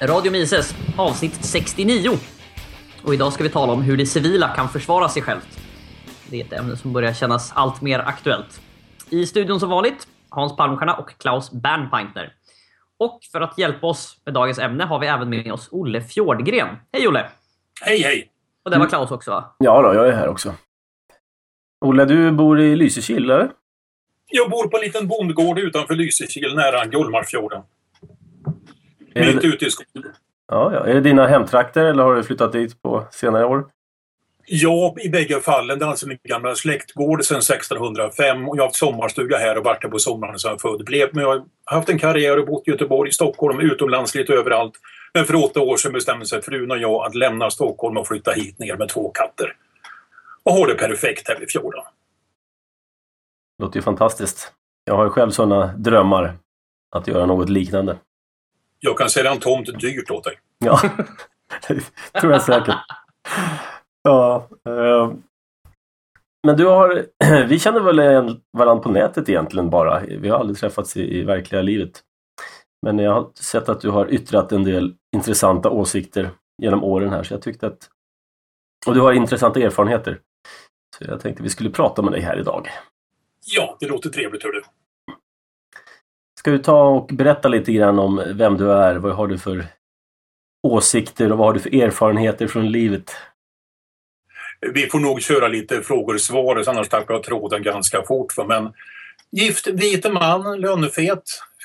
Radio Mises, avsnitt 69. Och idag ska vi tala om hur det civila kan försvara sig självt. Det är ett ämne som börjar kännas allt mer aktuellt. I studion som vanligt, Hans Palmstierna och Klaus Bernpaintner. Och för att hjälpa oss med dagens ämne har vi även med oss Olle Fjordgren. Hej Olle! Hej hej! Och det var Klaus också, va? Ja då, jag är här också. Olle, du bor i Lysekil, eller? Jag bor på en liten bondgård utanför Lysekil nära Gullmarsfjorden. Mitt ute i skogen. Ja. Är det dina hemtrakter eller har du flyttat dit på senare år? Ja, i bägge fallen. Det är alltså min gamla släktgård sedan 1605 och jag har haft sommarstuga här och varit här på sommaren sedan jag född blev. Men jag har haft en karriär och bott i Göteborg, Stockholm, utomlands lite överallt. Men för 8 år sedan bestämde sig frun och jag att lämna Stockholm och flytta hit ner med 2 katter. Och har det perfekt här vid fjorden. Det låter ju fantastiskt. Jag har ju själv sådana drömmar att göra något liknande. Jag kan sälja en tomt dyrt åt dig. Ja, det tror jag säkert. Ja, men vi känner väl varandra på nätet egentligen bara. Vi har aldrig träffats i verkliga livet. Men jag har sett att du har yttrat en del intressanta åsikter genom åren här. Så jag tyckte att... Och du har intressanta erfarenheter. Så jag tänkte vi skulle prata med dig här idag. Ja, det låter trevligt, hör du. Ska du ta och berätta lite grann om vem du är? Vad har du för åsikter och vad har du för erfarenheter från livet? Vi får nog köra lite frågor och svar, annars tappar jag tråden ganska fort. Men gift, vit man, lönefet,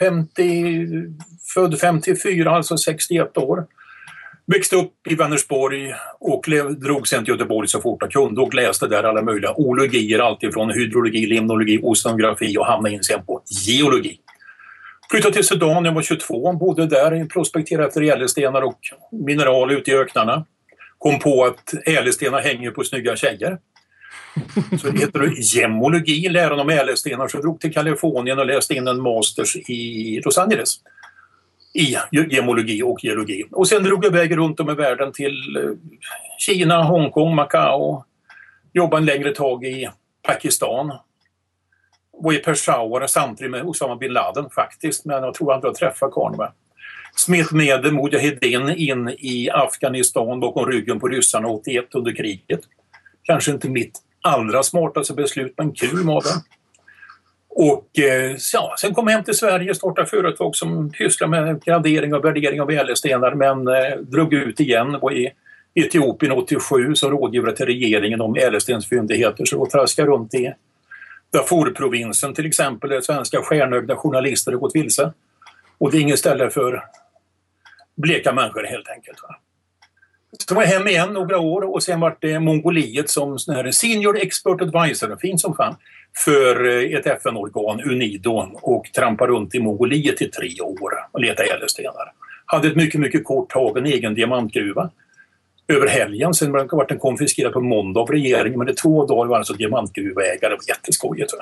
född 54, alltså 61 år. Växte upp i Vänersborg och drog sen till Göteborg så fort jag kunde och läste där alla möjliga ologier, alltifrån hydrologi, limnologi, oceanografi och hamnade in sen på geologi. Flyttade till Sudan när jag var 22, bodde där, prospekterade efter ädelstenar och mineral ute i öknarna. Kom på att ädelstenar hänger på snygga tjejer. Så det heter gemologi, läran om ädelstenar. Så jag drog till Kalifornien och läste in en masters i Los Angeles. I gemologi och geologi. Och sen drog jag iväg runt om i världen till Kina, Hongkong, Macao. Jobbade en längre tag i Pakistan. Var i Peshawar samtidigt med Osama bin Laden faktiskt. Men jag tror att jag träffade karln. Smet med Mujahedin in i Afghanistan bakom ryggen på ryssarna 81 under kriget. Kanske inte mitt allra smartaste beslut, men kul var det. Och ja, sen kom jag hem till Sverige och startade företag som pysslar med gradering och värdering av ädelstenar, men drog ut igen. Var i Etiopien 87 som rådgivare till regeringen om ädelstensfyndigheter, så då traskade jag runt i Darfurprovinsen till exempel, där svenska stjärnögda journalister har gått vilse. Och det är inget ställe för bleka människor helt enkelt. Va? Så var jag hem igen några år och sen var det Mongoliet som senior expert advisor, fint som fan, för ett FN-organ, UNIDO, och trampade runt i Mongoliet i 3 år och letade ädelstenar. Hade ett mycket, mycket kort tag, en egen diamantgruva över helgen. Sen var den konfiskerad på måndag av regeringen, men det 2 dagar var alltså diamantgruvägare. Det var jätteskojigt.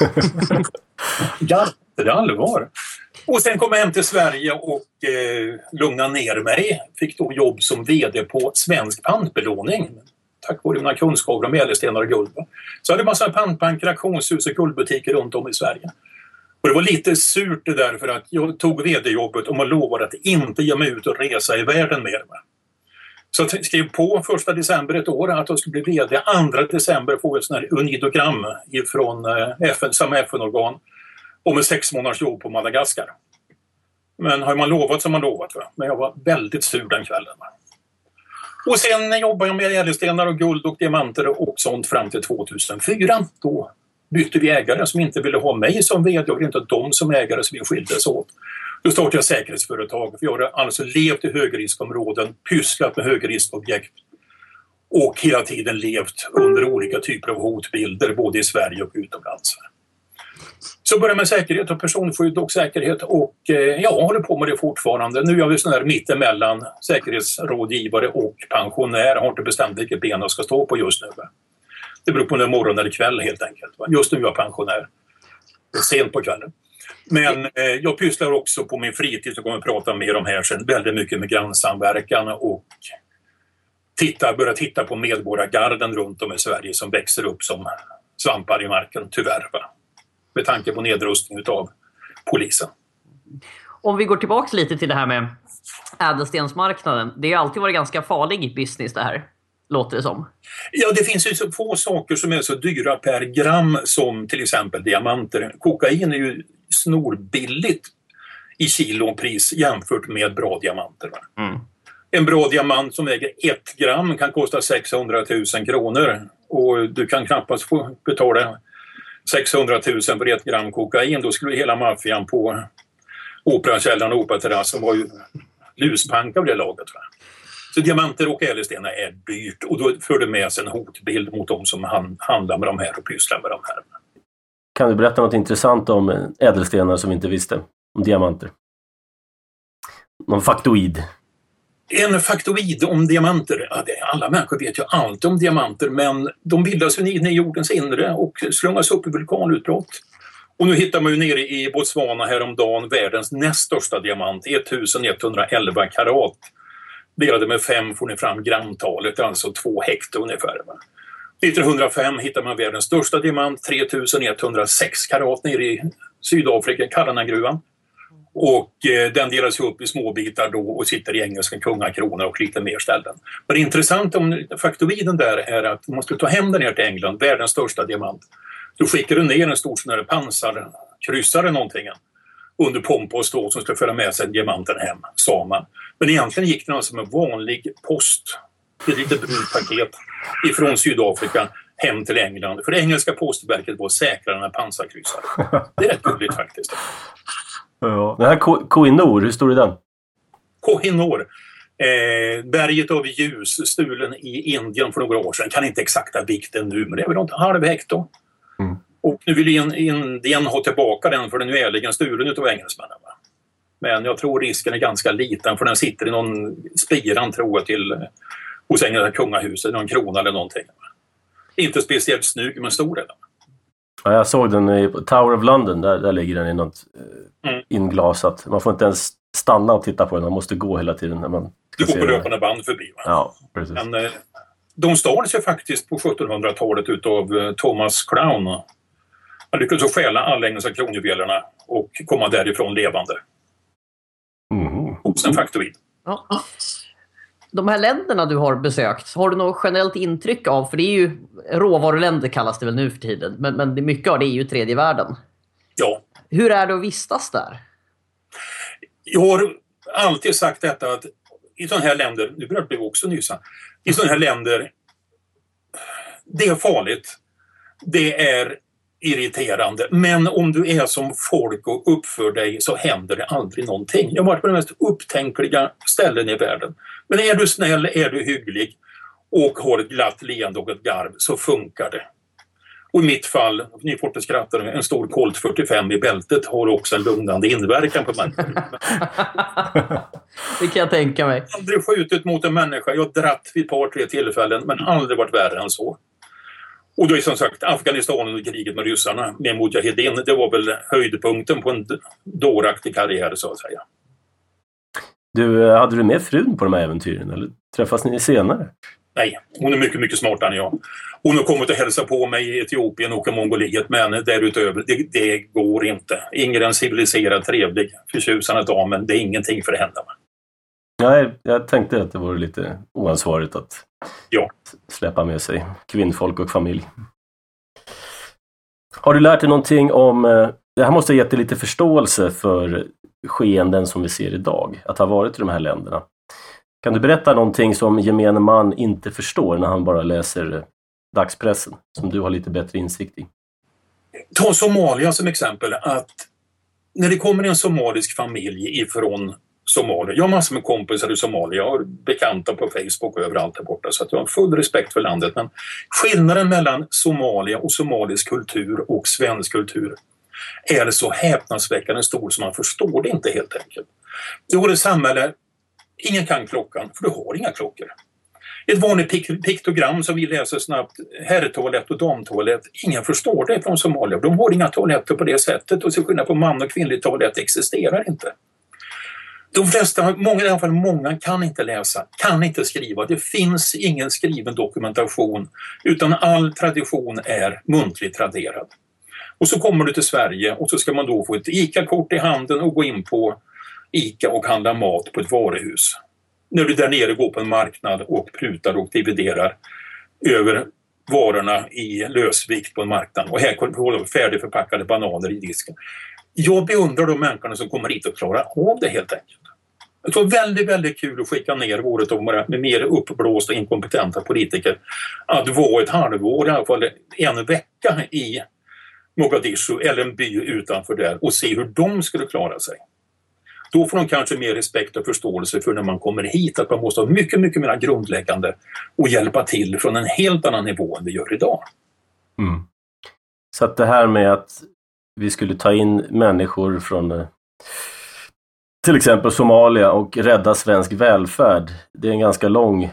Ja, det är allvar. Och sen kom jag hem till Sverige och lugnade ner mig. Fick då jobb som vd på Svensk pantbelåning. Tack vare mina kunskaper om ädelstenar och guld. Så hade jag massa pantbanker, auktionshus och guldbutiker runt om i Sverige. Och det var lite surt det där, för att jag tog vd-jobbet och man lovade att inte ge mig ut och resa i världen mer. Så jag skrev på 1 december ett år att jag skulle bli vd. 2 december får jag ett sån här unidogram från samma FN-organ om en 6 månaders jobb på Madagaskar. Men har man lovat så har man lovat. Va? Men jag var väldigt sur den kvällen. Va? Och sen jobbade jag med ädelstenar och guld och diamanter och sånt fram till 2004. Då bytte vi ägare som inte ville ha mig som vd och inte de som ägare, så vi skildes åt. Då startade jag säkerhetsföretag. Vi har alltså levt i högriskområden, pysslat med högriskobjekt och hela tiden levt under olika typer av hotbilder både i Sverige och utomlands. Så började med säkerhet och personskydd och säkerhet och jag håller på med det fortfarande. Nu är vi sån här mittemellan säkerhetsrådgivare och pensionär. Jag har inte bestämt vilket ben jag ska stå på just nu. Det beror på om det är morgon eller kväll helt enkelt. Just nu är jag pensionär. Det är sent på kvällen. Men jag pysslar också på min fritid, så kommer jag prata mer om här sen, väldigt mycket med grannsamverkan och börja titta på medborgargarden runt om i Sverige som växer upp som svampar i marken, tyvärr. Va? Med tanke på nedrustning av polisen. Om vi går tillbaka lite till det här med ädelstensmarknaden. Det har alltid varit ganska farlig business det här, låter det som. Ja, det finns ju så få saker som är så dyra per gram som till exempel diamanter. Kokain är ju snorbilligt i kilopris jämfört med bra diamanter. En bra diamant som väger 1 gram kan kosta 600 000 kronor. Och du kan knappast få betala 600 000 för 1 gram kokain. Då skulle hela maffian på Operakällaren och Operaterrassen var ju luspank av det laget. Så diamanter och ädelstenar är dyrt och då för det med sig en hotbild mot de som handlar med de här och pysslar med de här. Kan du berätta något intressant om ädelstenar som vi inte visste? Om diamanter? Någon faktoid? En faktoid om diamanter. Ja, alla människor vet ju allt om diamanter, men de bildas ju i jordens inre och slungas upp i vulkanutbrott. Och nu hittar man ju nere i Botswana häromdagen världens näst största diamant, 1111 karat. Delade med 5 får ni fram gramtalet, alltså 2 hektar ungefär. 1905 hittar man världens största diamant, 3106 karat nere i Sydafrika, Karanagruvan. Och den delas upp i små bitar då och sitter i engelska kungakronor och lite mer ställen. Men det intressanta om faktoiden där är att man måste ta hem den ner till England, världens största diamant. Då skickar du ner en stor sån här pansarkryssare någonting under pompa och stå som skulle föra med sig diamanten hem, sa man. Men egentligen gick den alltså med vanlig post, ett litet brunt paket ifrån Sydafrika hem till England. För det engelska postverket var säkrare än pansarkryssare. Det är rätt gulligt faktiskt. Ja. Den här Koh-i-Noor, hur stor är den? Koh-i-Noor, berget av ljus, stulen i Indien för några år sedan. Kan inte exakta vikten nu, men det är väl inte halv hektar. Och nu vill Indien ha tillbaka den för den är ärligen stulen utav engelsmännen. Men jag tror risken är ganska liten för den sitter i någon spiran tror jag till hos engelska kungahuset, någon krona eller någonting. Inte speciellt snygg men stor är den. Ja, jag såg den i Tower of London, där ligger den i något inglasat. Man får inte ens stanna och titta på den, man måste gå hela tiden. När man du får på löpande band förbi. Va? Ja, precis. Men de stals ju faktiskt på 1700-talet utav Thomas Crown. Han lyckades stjäla alla engelska kronjuvelerna och komma därifrån levande. Hos en faktoid. Ja. De här länderna du har besökt, har du något generellt intryck av? För det är ju råvaruländer kallas det väl nu för tiden. Men mycket av det är ju tredje världen. Ja. Hur är det att vistas där? Jag har alltid sagt detta att i sådana här länder, nu börjar det bli också nysa, i sådana här länder, det är farligt. Det är irriterande. Men om du är som folk och uppför dig så händer det aldrig någonting. Jag har varit på de mest upptänkliga ställen i världen. Men är du snäll, är du hygglig och har ett glatt leende och ett garv så funkar det. Och i mitt fall, ni får inte skratta, en stor Colt 45 i bältet har också en lugnande inverkan på människor. Det kan jag tänka mig. Jag har aldrig skjutit mot en människa. Jag har dratt vid ett par, 3 tillfällen men aldrig varit värre än så. Och då är som sagt Afghanistan och kriget med ryssarna med Mujahedin, det var väl höjdpunkten på en dåraktig karriär så att säga. Hade du med frun på de här äventyren eller träffas ni senare? Nej, hon är mycket, mycket smartare än jag. Hon har kommit att hälsa på mig i Etiopien och i Mongoliet, men därutöver, det går inte. Ingen en civiliserad, trevlig, förtjusande dam, men det är ingenting för henne. Nej, jag tänkte att det vore lite oansvarigt att släppa med sig kvinnfolk och familj. Har du lärt dig någonting om... Det här måste ha gett dig lite förståelse för skeenden som vi ser idag, att ha varit i de här länderna. Kan du berätta någonting som gemene man inte förstår när han bara läser dagspressen, som du har lite bättre insikt i? Ta Somalia som exempel, att när det kommer en somalisk familj ifrån Somalia, jag har massor med kompisar i Somalia, jag har bekanta på Facebook och överallt där borta, så att jag har full respekt för landet, men skillnaden mellan Somalia och somalisk kultur och svensk kultur är så häpnadsväckande stor som man förstår det inte helt enkelt. Det går ett samhälle, ingen kan klockan, för du har inga klockor. Ett vanligt piktogram som vi läser snabbt, herrtoalett och damtoalett, ingen förstår det från Somalia. De har inga toaletter på det sättet och så skillnad på man- och kvinnlig toalett existerar inte. De flesta, i alla fall många kan inte läsa, kan inte skriva. Det finns ingen skriven dokumentation utan all tradition är muntligt traderad. Och så kommer du till Sverige och så ska man då få ett ICA-kort i handen och gå in på ICA och handlar mat på ett varuhus. När du där nere går på en marknad och prutar och dividerar över varorna i lösvikt på en marknad. Och här kommer du färdigförpackade bananer i disken. Jag beundrar de människorna som kommer hit och klarar av det helt enkelt. Det var väldigt, väldigt kul att skicka ner våret med mer uppblåsta inkompetenta politiker att vara ett halvår, i alla fall en vecka i Mogadishu eller en by utanför där och se hur de skulle klara sig. Då får de kanske mer respekt och förståelse för när man kommer hit att man måste ha mycket, mycket mer grundläggande och hjälpa till från en helt annan nivå än vi gör idag. Mm. Så att det här med att vi skulle ta in människor från till exempel Somalia och rädda svensk välfärd, det är en ganska lång...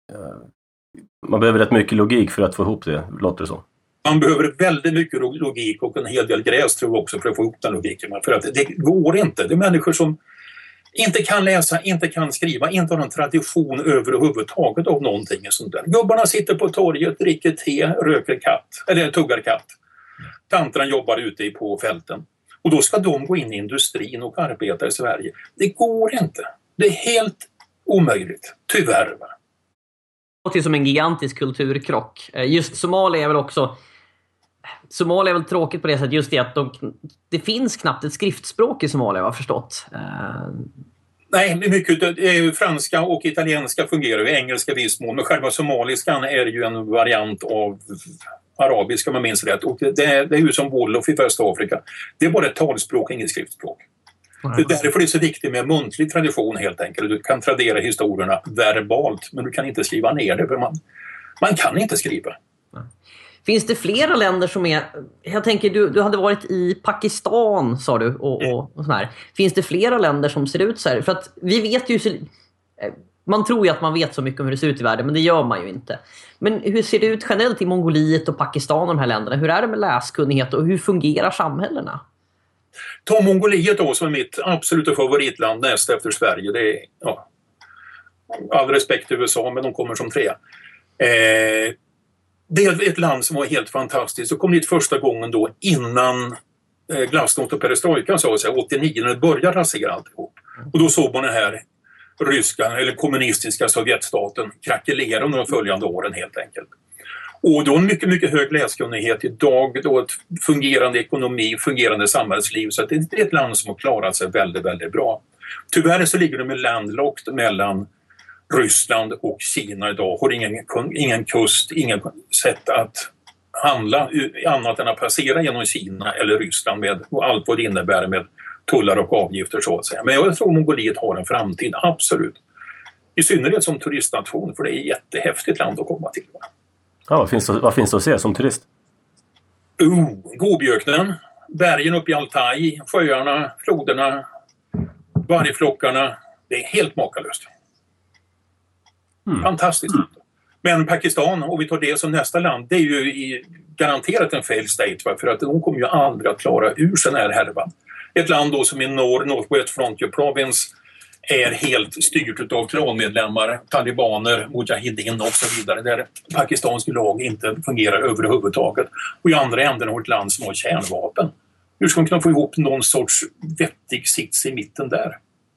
Man behöver rätt mycket logik för att få ihop det, låter det så. Man behöver väldigt mycket logik och en hel del gräs tror jag också för att få ihop den logiken. För att det går inte. Det är människor som inte kan läsa, inte kan skriva, inte har någon tradition överhuvudtaget av någonting sånt där. Gubbarna sitter på torget, dricker te, röker katt, eller tuggar katt. Tantran jobbar ute på fälten. Och då ska de gå in i industrin och arbeta i Sverige. Det går inte. Det är helt omöjligt, tyvärr. Det låter som en gigantisk kulturkrock. Just Somalia är väl också... Somalia är väl tråkigt på det sättet just det att det finns knappt ett skriftspråk i Somalia, jag har förstått. Nej, mycket franska och italienska fungerar, engelska viss mån, men själva somaliskan är ju en variant av arabiska om jag minns rätt. Och det är ju som Wolof i Västafrika. Det är bara ett talspråk, inget skriftspråk. Det är därför det är så viktigt med muntlig tradition helt enkelt. Du kan tradera historierna verbalt, men du kan inte skriva ner det för man kan inte skriva. Finns det flera länder som är... Jag tänker, du hade varit i Pakistan, sa du, och sån här. Finns det flera länder som ser ut så här? För att vi vet ju... Man tror ju att man vet så mycket om hur det ser ut i världen, men det gör man ju inte. Men hur ser det ut generellt i Mongoliet och Pakistan och de här länderna? Hur är det med läskunnighet och hur fungerar samhällena? Ta Mongoliet då som är mitt absoluta favoritland näst efter Sverige. Det är, ja, all respekt till USA, men de kommer som trea. Det är ett land som var helt fantastiskt. Jag kom dit första gången då innan glasnost och perestrojka, så att säga, 89, när det började rasera alltihop. Och då såg man den här ryska eller kommunistiska Sovjetstaten krackelera under de följande åren helt enkelt. Och då en mycket, mycket hög läskunnighet idag, då ett fungerande ekonomi, fungerande samhällsliv. Så att det är ett land som har klarat sig väldigt, väldigt bra. Tyvärr så ligger de i landlocked mellan Ryssland och Kina idag. Har ingen kust, ingen sätt att handla annat än att passera genom Kina eller Ryssland med allt vad det innebär med tullar och avgifter så att säga. Men jag tror Mongoliet har en framtid, absolut. I synnerhet som turistnation, för det är ett jättehäftigt land att komma till. Ja, vad finns det att se som turist? Gobiöknen, bergen uppe i Altai, sjöarna, floderna, vargflockarna. Det är helt makalöst. Fantastiskt. Men Pakistan, om vi tar det som nästa land, det är ju garanterat en fail state, för att de kommer ju aldrig att klara ur den här härvan. Ett land då som i Northwest Frontier Province är helt styrt av klanmedlemmar, talibaner, mujahidin och så vidare, där pakistansk lag inte fungerar överhuvudtaget. Och i andra änden har ett land som har kärnvapen. Hur ska man kunna få ihop någon sorts vettig sits i mitten där?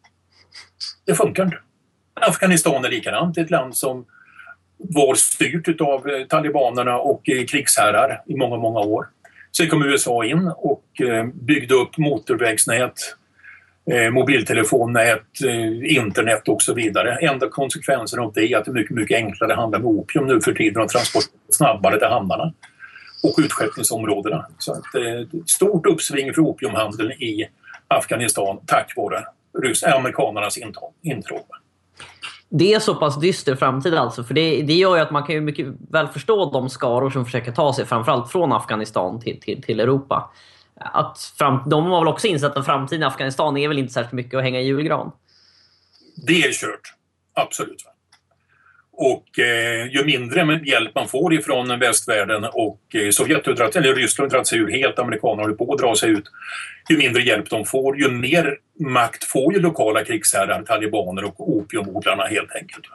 Det funkar inte. Afghanistan är likadant, ett land som var styrt av talibanerna och krigsherrar i många, många år. Sen kom USA in och byggde upp motorvägsnät, mobiltelefonnät, internet och så vidare. Enda konsekvensen av det är att det är mycket, mycket enklare att handla med opium nu för tiden och transport snabbare till hamnarna och utskeppningsområdena. Så att, ett stort uppsving för opiumhandeln i Afghanistan tack vare amerikanernas intrång. Det är så pass dyster framtid alltså, för det gör ju att man kan ju mycket väl förstå de skaror som försöker ta sig framförallt från Afghanistan till Europa. De har väl också insett att framtiden i Afghanistan är väl inte särskilt mycket att hänga i julgran. Det är kört, absolut. Och ju mindre hjälp man får ifrån västvärlden och Ryssland drar sig ur helt, amerikanerna håller på att dra sig ut. Ju mindre hjälp de får, ju mer makt får ju lokala krigsherrar, talibaner och opiumodlarna helt enkelt.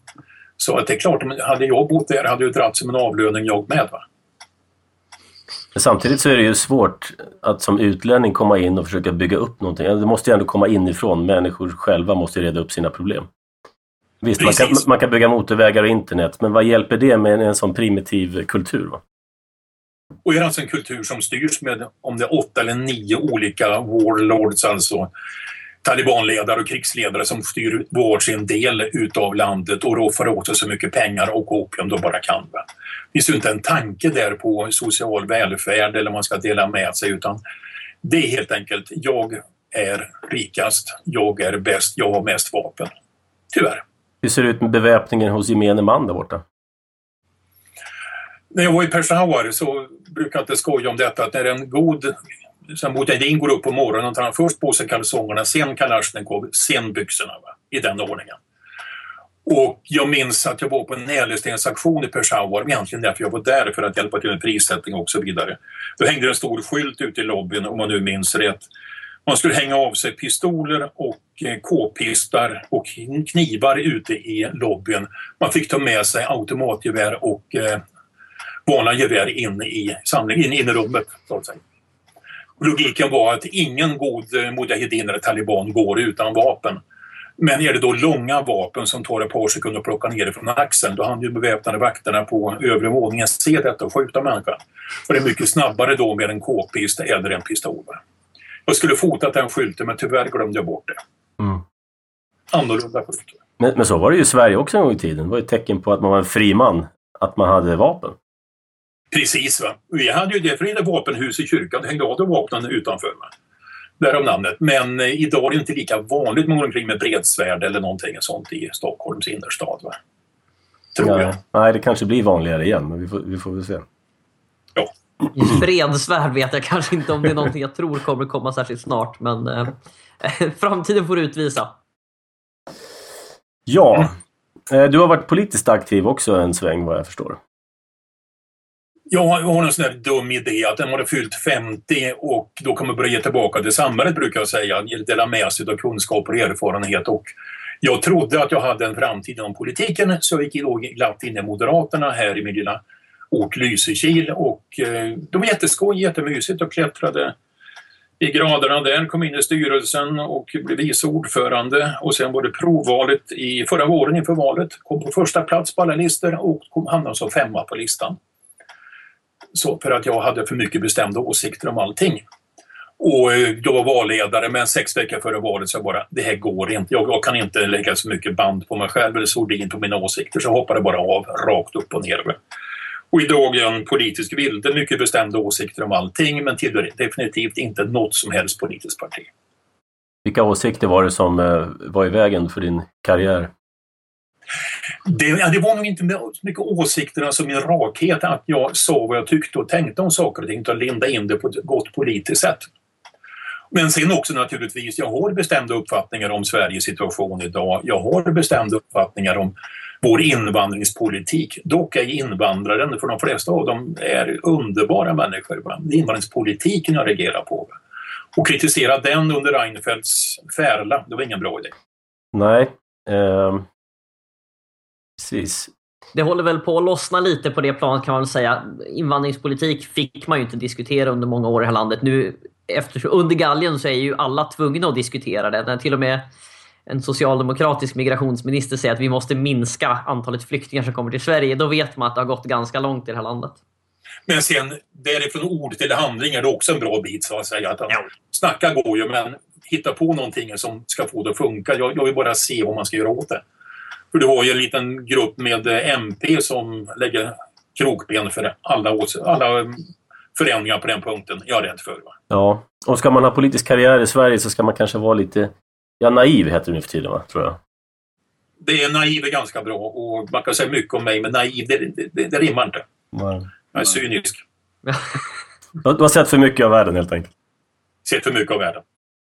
Så att det är klart, hade jag bott där hade jag dragit som en avlöning jag med. Va? Samtidigt så är det ju svårt att som utlänning komma in och försöka bygga upp någonting. Det måste ju ändå komma inifrån. Människor själva måste reda upp sina problem. Visst, man kan bygga motorvägar och internet, men vad hjälper det med en sån primitiv kultur? Va? Och är det alltså en kultur som styrs med om det är 8 eller 9 olika warlords, alltså talibanledare och krigsledare som styr var sin del utav landet och roffar åt sig så mycket pengar och opium de bara kan. Det finns ju inte en tanke där på social välfärd eller man ska dela med sig, utan det är helt enkelt jag är rikast, jag är bäst, jag har mest vapen. Tyvärr. Hur ser det ut med beväpningen hos gemene man där borta? När jag var i Peshawar så brukade jag inte skoja om detta, att när en god Mujahedin går upp på morgonen och tar han först på sig kalsongerna, sen Kalashnikov, sen byxorna, va? I den ordningen. Och jag minns att jag var på en ädelstensaktion i Peshawar, egentligen därför jag var där för att hjälpa till med prissättning och så vidare. Då hängde en stor skylt ute i lobbyn, om man nu minns rätt. Man skulle hänga av sig pistoler och k-pistar och knivar ute i lobbyn. Man fick ta med sig automatgevär och vanliga gevär in i samlingen, in i rummet, så att säga. Logiken var att ingen god mujahedin eller taliban går utan vapen. Men är det då långa vapen som tar ett par sekunder att plocka ner från axeln, då hann ju beväpnade vakterna på övre våningen se detta och skjuta människan. Och det är mycket snabbare då med en k-pist eller en pistol. Jag skulle fotat den skylten, men tyvärr glömde jag bort det. Annorlunda skyltar. Men så var det ju i Sverige också en gång i tiden. Det var ett tecken på att man var en fri man, att man hade vapen. Precis, va. Vi hade ju det för vapenhus i kyrkan, det hängde av de vapnen utanför mig. Därav namnet. Men idag är det inte lika vanligt man går omkring med bredsvärd eller någonting sånt i Stockholms innerstad, va. Tror jag. Nej, det kanske blir vanligare igen, men vi får väl se. Ja. Bredsvärd vet jag kanske inte om det är någonting jag tror kommer komma särskilt snart, men framtiden får utvisa. Ja, du har varit politiskt aktiv också en sväng, vad jag förstår. Jag har en sån där dum idé att den har fyllt 50 och då kommer börja ge tillbaka till samhället, brukar jag säga. Dela med sig av kunskap och erfarenhet. Och jag trodde att jag hade en framtid inom politiken, så jag gick glatt in i Moderaterna här i min lilla ort Lysekil. Och de var jätteskoj, jättemysigt och klättrade i graderna där, kom in i styrelsen och blev vice ordförande. Och sen var det provvalet förra våren inför valet. Kom på första plats på alla listor och hamnade som 5:a på listan. Så för att jag hade för mycket bestämda åsikter om allting. Och jag var valledare, men 6 veckor före valet så bara, det här går inte. Jag kan inte lägga så mycket band på mig själv eller sordin på mina åsikter, så jag hoppade bara av rakt upp och ner. Och idag är jag en politisk vilde, mycket bestämda åsikter om allting, men tillhör definitivt inte något som helst politiskt parti. Vilka åsikter var det som var i vägen för din karriär? Det var nog inte så mycket åsikterna som min rakhet, att jag sa vad jag tyckte och tänkte om saker och ting, utan linda in det på ett gott politiskt sätt. Men sen också naturligtvis, jag har bestämda uppfattningar om Sveriges situation idag. Jag har bestämda uppfattningar om vår invandringspolitik. Dock är invandraren, för de flesta av dem är underbara människor. Det är invandringspolitiken jag reagerar på. Och kritisera den under Reinfeldts färla, det var ingen bra idé. Nej, precis. Det håller väl på att lossna lite på det planet, kan man väl säga. Invandringspolitik fick man ju inte diskutera under många år i det här landet. Nu, under galgen, så är ju alla tvungna att diskutera det. När till och med en socialdemokratisk migrationsminister säger att vi måste minska antalet flyktingar som kommer till Sverige, då vet man att det har gått ganska långt i det här landet. Men sen, därifrån ord till handling är det också en bra bit, så att säga. Att snacka går ju, men hitta på någonting som ska få det att funka. Jag vill bara se vad man ska göra åt det. För det var ju en liten grupp med MP som lägger krokben för alla förändringar på den punkten. Jag är rädd för. Va? Ja, och ska man ha politisk karriär i Sverige så ska man kanske vara lite naiv, heter det nu för tiden, va? Tror jag. Det är naiv är ganska bra, och man kan säga mycket om mig, men naiv, det rimmar inte. Nej. Jag är cynisk. Du har sett för mycket av världen, helt enkelt. Sett för mycket av världen.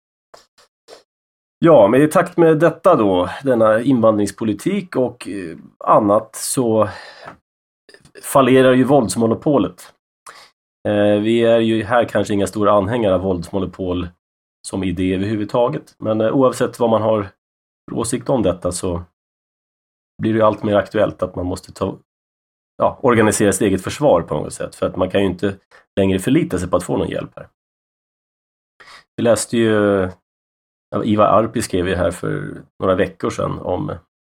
Ja, men i takt med detta då, denna invandringspolitik och annat, så fallerar ju våldsmonopolet. Vi är ju här kanske inga stora anhängare av våldsmonopol som idé överhuvudtaget. Men oavsett vad man har för åsikt om detta, så blir det ju allt mer aktuellt att man måste organisera sitt eget försvar på något sätt. För att man kan ju inte längre förlita sig på att få någon hjälp här. Vi läste ju, Ivar Arpi skrev ju här för några veckor sedan om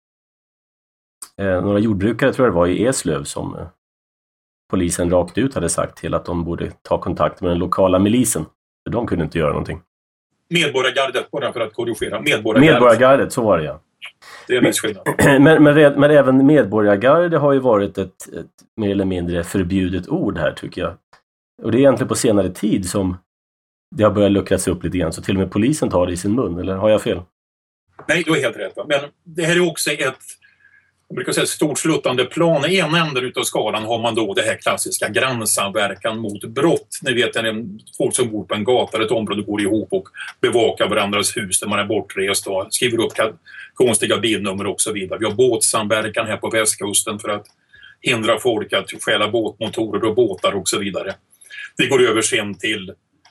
några jordbrukare, tror jag det var, i Eslöv som polisen rakt ut hade sagt till att de borde ta kontakt med den lokala milisen. För de kunde inte göra någonting. Medborgargardet, bara för att korrigera. Medborgargardet, så var det, ja. Det är en viss skillnad. Men även medborgargarde har ju varit ett mer eller mindre förbjudet ord här, tycker jag. Och det är egentligen på senare tid som det har börjat luckras upp lite grann, så till och med polisen tar det i sin mun, eller har jag fel? Nej, du är helt rätt. Men det här är också ett, jag brukar säga, stort sluttande plan. I en ända utav skalan har man då det här klassiska grannsamverkan mot brott. Ni vet, det är folk som bor på en gata eller ett område går ihop och bevakar varandras hus där man är bortrest och skriver upp konstiga bilnummer och så vidare. Vi har båtsamverkan här på västkusten för att hindra folk att stjäla båtmotorer och båtar och så vidare. Vi går över sen till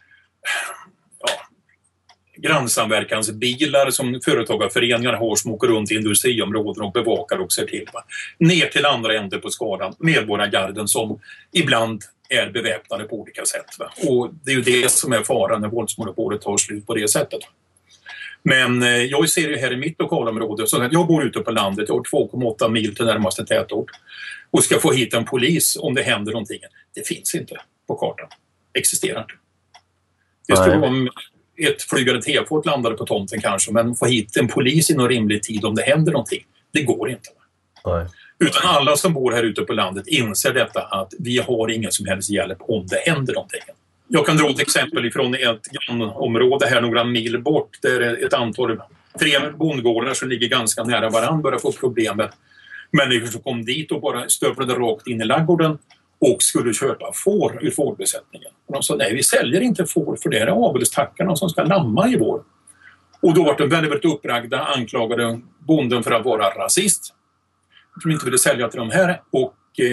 grannsamverkansbilar som företagarföreningar har som åker runt i industriområden och bevakar och ser till. Ner till andra änden på skalan, medborgargarden som ibland är beväpnade på olika sätt. Och det är ju det som är faran när våldsmonopolet tar slut på det sättet. Men jag ser ju här i mitt lokalområde, så att jag bor ute på landet, jag har 2,8 mil till närmaste tätort och ska få hit en polis om det händer någonting. Det finns inte på kartan. Existerar inte. Det står om ett flygande T-fot landade på tomten kanske, men få hit en polis i någon rimlig tid om det händer någonting, det går inte. Nej. Utan alla som bor här ute på landet inser detta, att vi har ingen som helst hjälp om det händer någonting. Jag kan dra ett exempel ifrån ett område här några mil bort, där ett antal 3 bondgårdar som ligger ganska nära varandra börjar få problem med människor som kom dit och bara stövlade rakt in i laggården och skulle köpa får ur fårbesättningen. Och de sa, nej, vi säljer inte får, för det är avelstackarna som ska lamma i vår. Och då var de väldigt uppragda, anklagade bonden för att vara rasist. Som inte ville sälja till de här, och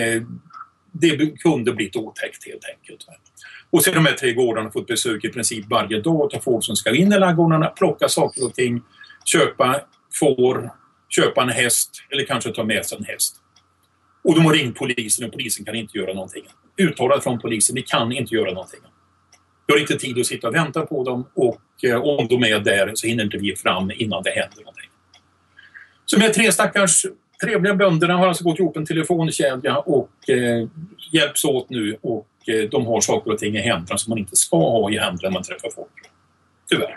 det kunde bli otäckt helt enkelt. Och så de här 3 gårdarna fått besök i princip varje dag av folk som ska in i laggårdarna, plocka saker och ting, köpa får, köpa en häst eller kanske ta med sig en häst. Och de har ringt polisen och polisen kan inte göra någonting. Uttalat från polisen, vi kan inte göra någonting. Vi har inte tid att sitta och vänta på dem, och om de är där så hinner inte vi fram innan det händer någonting. Så de här 3 stackars trevliga bönderna har alltså gått ihop en telefonkedja och hjälps åt nu, och de har saker och ting i händerna som man inte ska ha i händerna när man träffar folk. Tyvärr.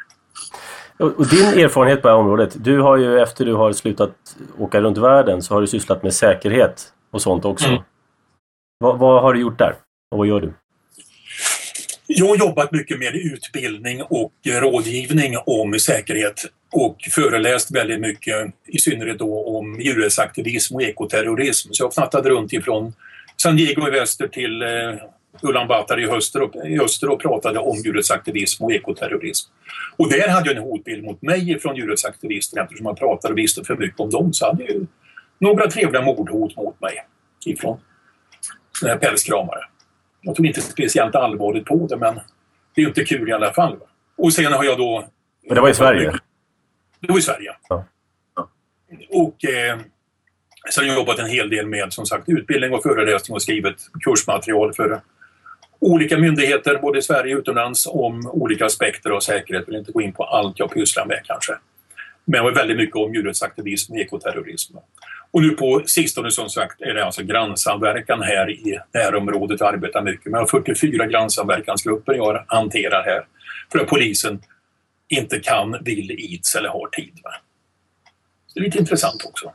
Och din erfarenhet på det här området, du har ju efter du har slutat åka runt världen så har du sysslat med säkerhet och sånt också. Mm. Vad har du gjort där? Och vad gör du? Jag har jobbat mycket med utbildning och rådgivning om säkerhet och föreläst väldigt mycket, i synnerhet då om djurrättsaktivism och ekoterrorism. Så jag fnattade runt ifrån San Diego i väster till Ulan Bator i öster och pratade om djurrättsaktivism och ekoterrorism. Och där hade jag en hotbild mot mig från djurrättsaktivister, eftersom jag pratade och visste för mycket om dem, så hade jag några trevliga mordhot mot mig ifrån pälskramare. Jag tog inte speciellt allvarligt på det, men det är ju inte kul i alla fall. Och sen har jag då... Men det var i Sverige? Det var i Sverige. Ja. Och sen har jag jobbat en hel del med, som sagt, utbildning och föreläsning och skrivit kursmaterial för olika myndigheter, både i Sverige och utomlands, om olika aspekter av säkerhet. Jag vill inte gå in på allt jag pysslar med kanske. Men det var väldigt mycket om djurrättsaktivism och ekoterrorism. Och nu på sistone, som sagt, är det alltså grannsamverkan här i närområdet. Jag arbetar mycket med 44 grannsamverkansgrupper jag hanterar här. För att polisen inte kan, vill, ids eller har tid. Va? Det är lite intressant också.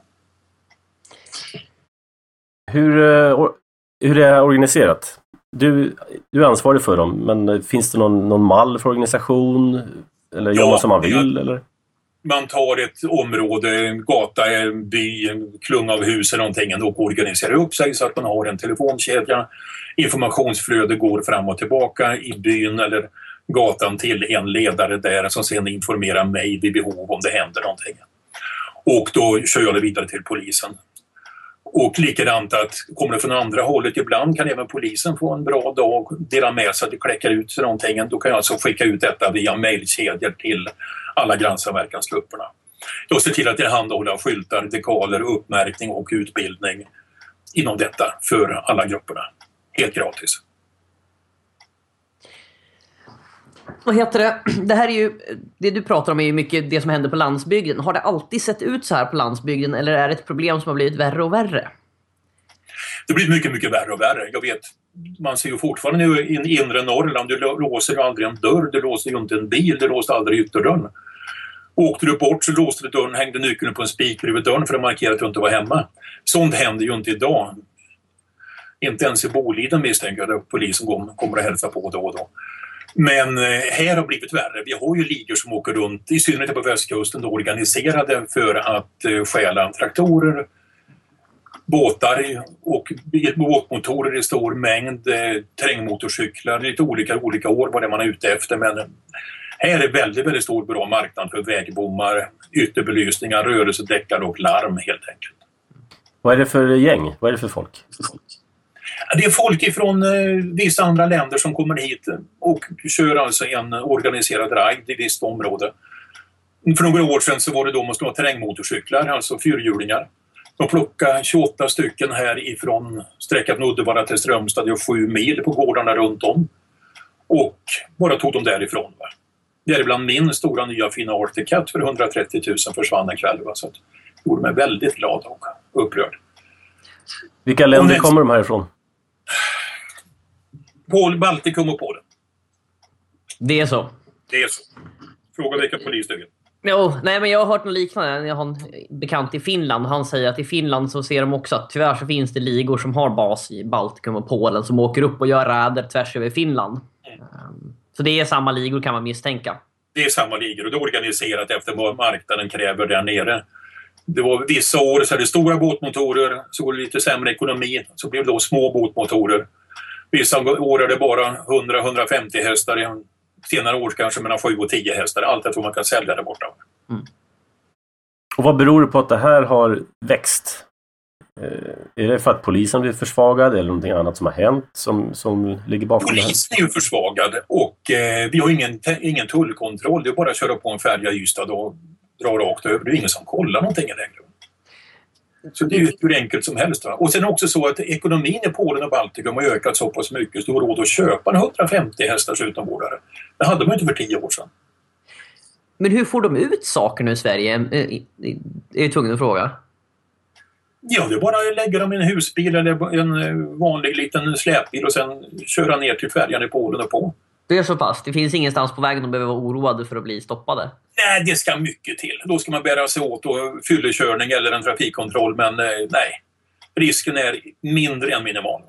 Hur är det organiserat? Du är ansvarig för dem, men finns det någon mall för organisation? Eller gör man som man vill? Eller? Man tar ett område, gata, by, klunga av hus eller någonting, och organiserar upp sig så att man har en telefonkedja. Informationsflöde går fram och tillbaka i byn eller gatan till en ledare där som sedan informerar mig vid behov om det händer någonting. Och då kör jag det vidare till polisen. Och likadant att kommer det från andra hållet, ibland kan även polisen få en bra dag, dela med sig att det kläcker ut sig någonting. Då kan jag alltså skicka ut detta via mejlkedjor till alla grannsamverkansgrupperna. Jag ser till att tillhandahålla skyltar, dekaler, uppmärkning och utbildning inom detta för alla grupperna. Helt gratis. Vad heter det? Det här är ju, det du pratar om är ju mycket det som händer på landsbygden. Har det alltid sett ut så här på landsbygden, eller är det ett problem som har blivit värre och värre? Det blir mycket, mycket värre och värre. Jag vet, man ser ju fortfarande i inre Norrland, du låser ju aldrig en dörr, du låser ju inte en bil, du låser aldrig ytterdörren. Åkte du bort så låste du dörren, hängde nyckeln på en spik bredvid dörren för att markera att du inte var hemma. Sånt händer ju inte idag. Inte ens i Boliden misstänker jag att polisen kommer att hälsa på då och då. Men här har blivit värre. Vi har ju ligor som åker runt, i synnerhet på västkusten, organiserade för att stjäla traktorer, båtar och båtmotorer i stor mängd, terrängmotorcyklar, lite olika år vad det man är ute efter. Men här är väldigt, väldigt stor bra marknad för vägbommar, ytterbelysningar, rörelsedäckare och larm helt enkelt. Vad är det för gäng? Vad är det för folk? Det är folk ifrån vissa andra länder som kommer hit och kör alltså en organiserad ride i visst område. För några år sedan så var det då man skulle ha terrängmotorcyklar, alltså fyrhjulingar. De plockade 28 stycken här ifrån sträckan från Uddevalla till Strömstad, det är 7 mil på gårdarna runt om. Och bara tog dem därifrån. Va? Det är bland min stora nya fina Arctic Cat för 130 000 försvann en kväll. Va? Så det gjorde mig väldigt glad och upprörd. Vilka länder kommer de här ifrån? Baltikum och Polen. Det är så. Det är så. Fråga vilka polisstyrkan. Jo, nej, men jag har hört något liknande. Jag har en bekant i Finland. Han säger att i Finland så ser de också att tyvärr så finns det ligor som har bas i Baltikum och Polen som åker upp och gör räder tvärs över Finland. Så det är samma ligor kan man misstänka. Det är samma ligor och det är organiserat efter vad marknaden kräver där nere. Det var vissa år så är det stora båtmotorer, så var det lite sämre ekonomi, så blev det då små båtmotorer. Vissa år är det bara 100-150 hästar, senare år kanske mellan 7 och 10 hästar. Allt efter vad man kan sälja där borta. Mm. Och vad beror det på att det här har växt? Är det för att polisen blir försvagad eller någonting annat som har hänt som ligger bakom det här? Polisen är ju försvagad och vi har ingen tullkontroll. Det är bara att köra på en färja i Ystad och dra rakt över. Det är ingen som kollar någonting längre. Så det är ju hur enkelt som helst. Va? Och sen också så att ekonomin i Polen och Baltikum har ökat så pass mycket så du har råd att köpa en 150 hästars utombordare. Det hade man inte för 10 år sedan. Men hur får de ut saker nu i Sverige? Är jag tvungen att fråga. Ja, det är bara att lägga dem i en husbil eller en vanlig liten släpbil och sen köra ner till färjan i Polen och på. Det är så pass. Det finns ingenstans på vägen de behöver vara oroade för att bli stoppade. Nej, det ska mycket till. Då ska man bära sig åt och fyllekörning eller en trafikkontroll. Men nej, risken är mindre än minimal.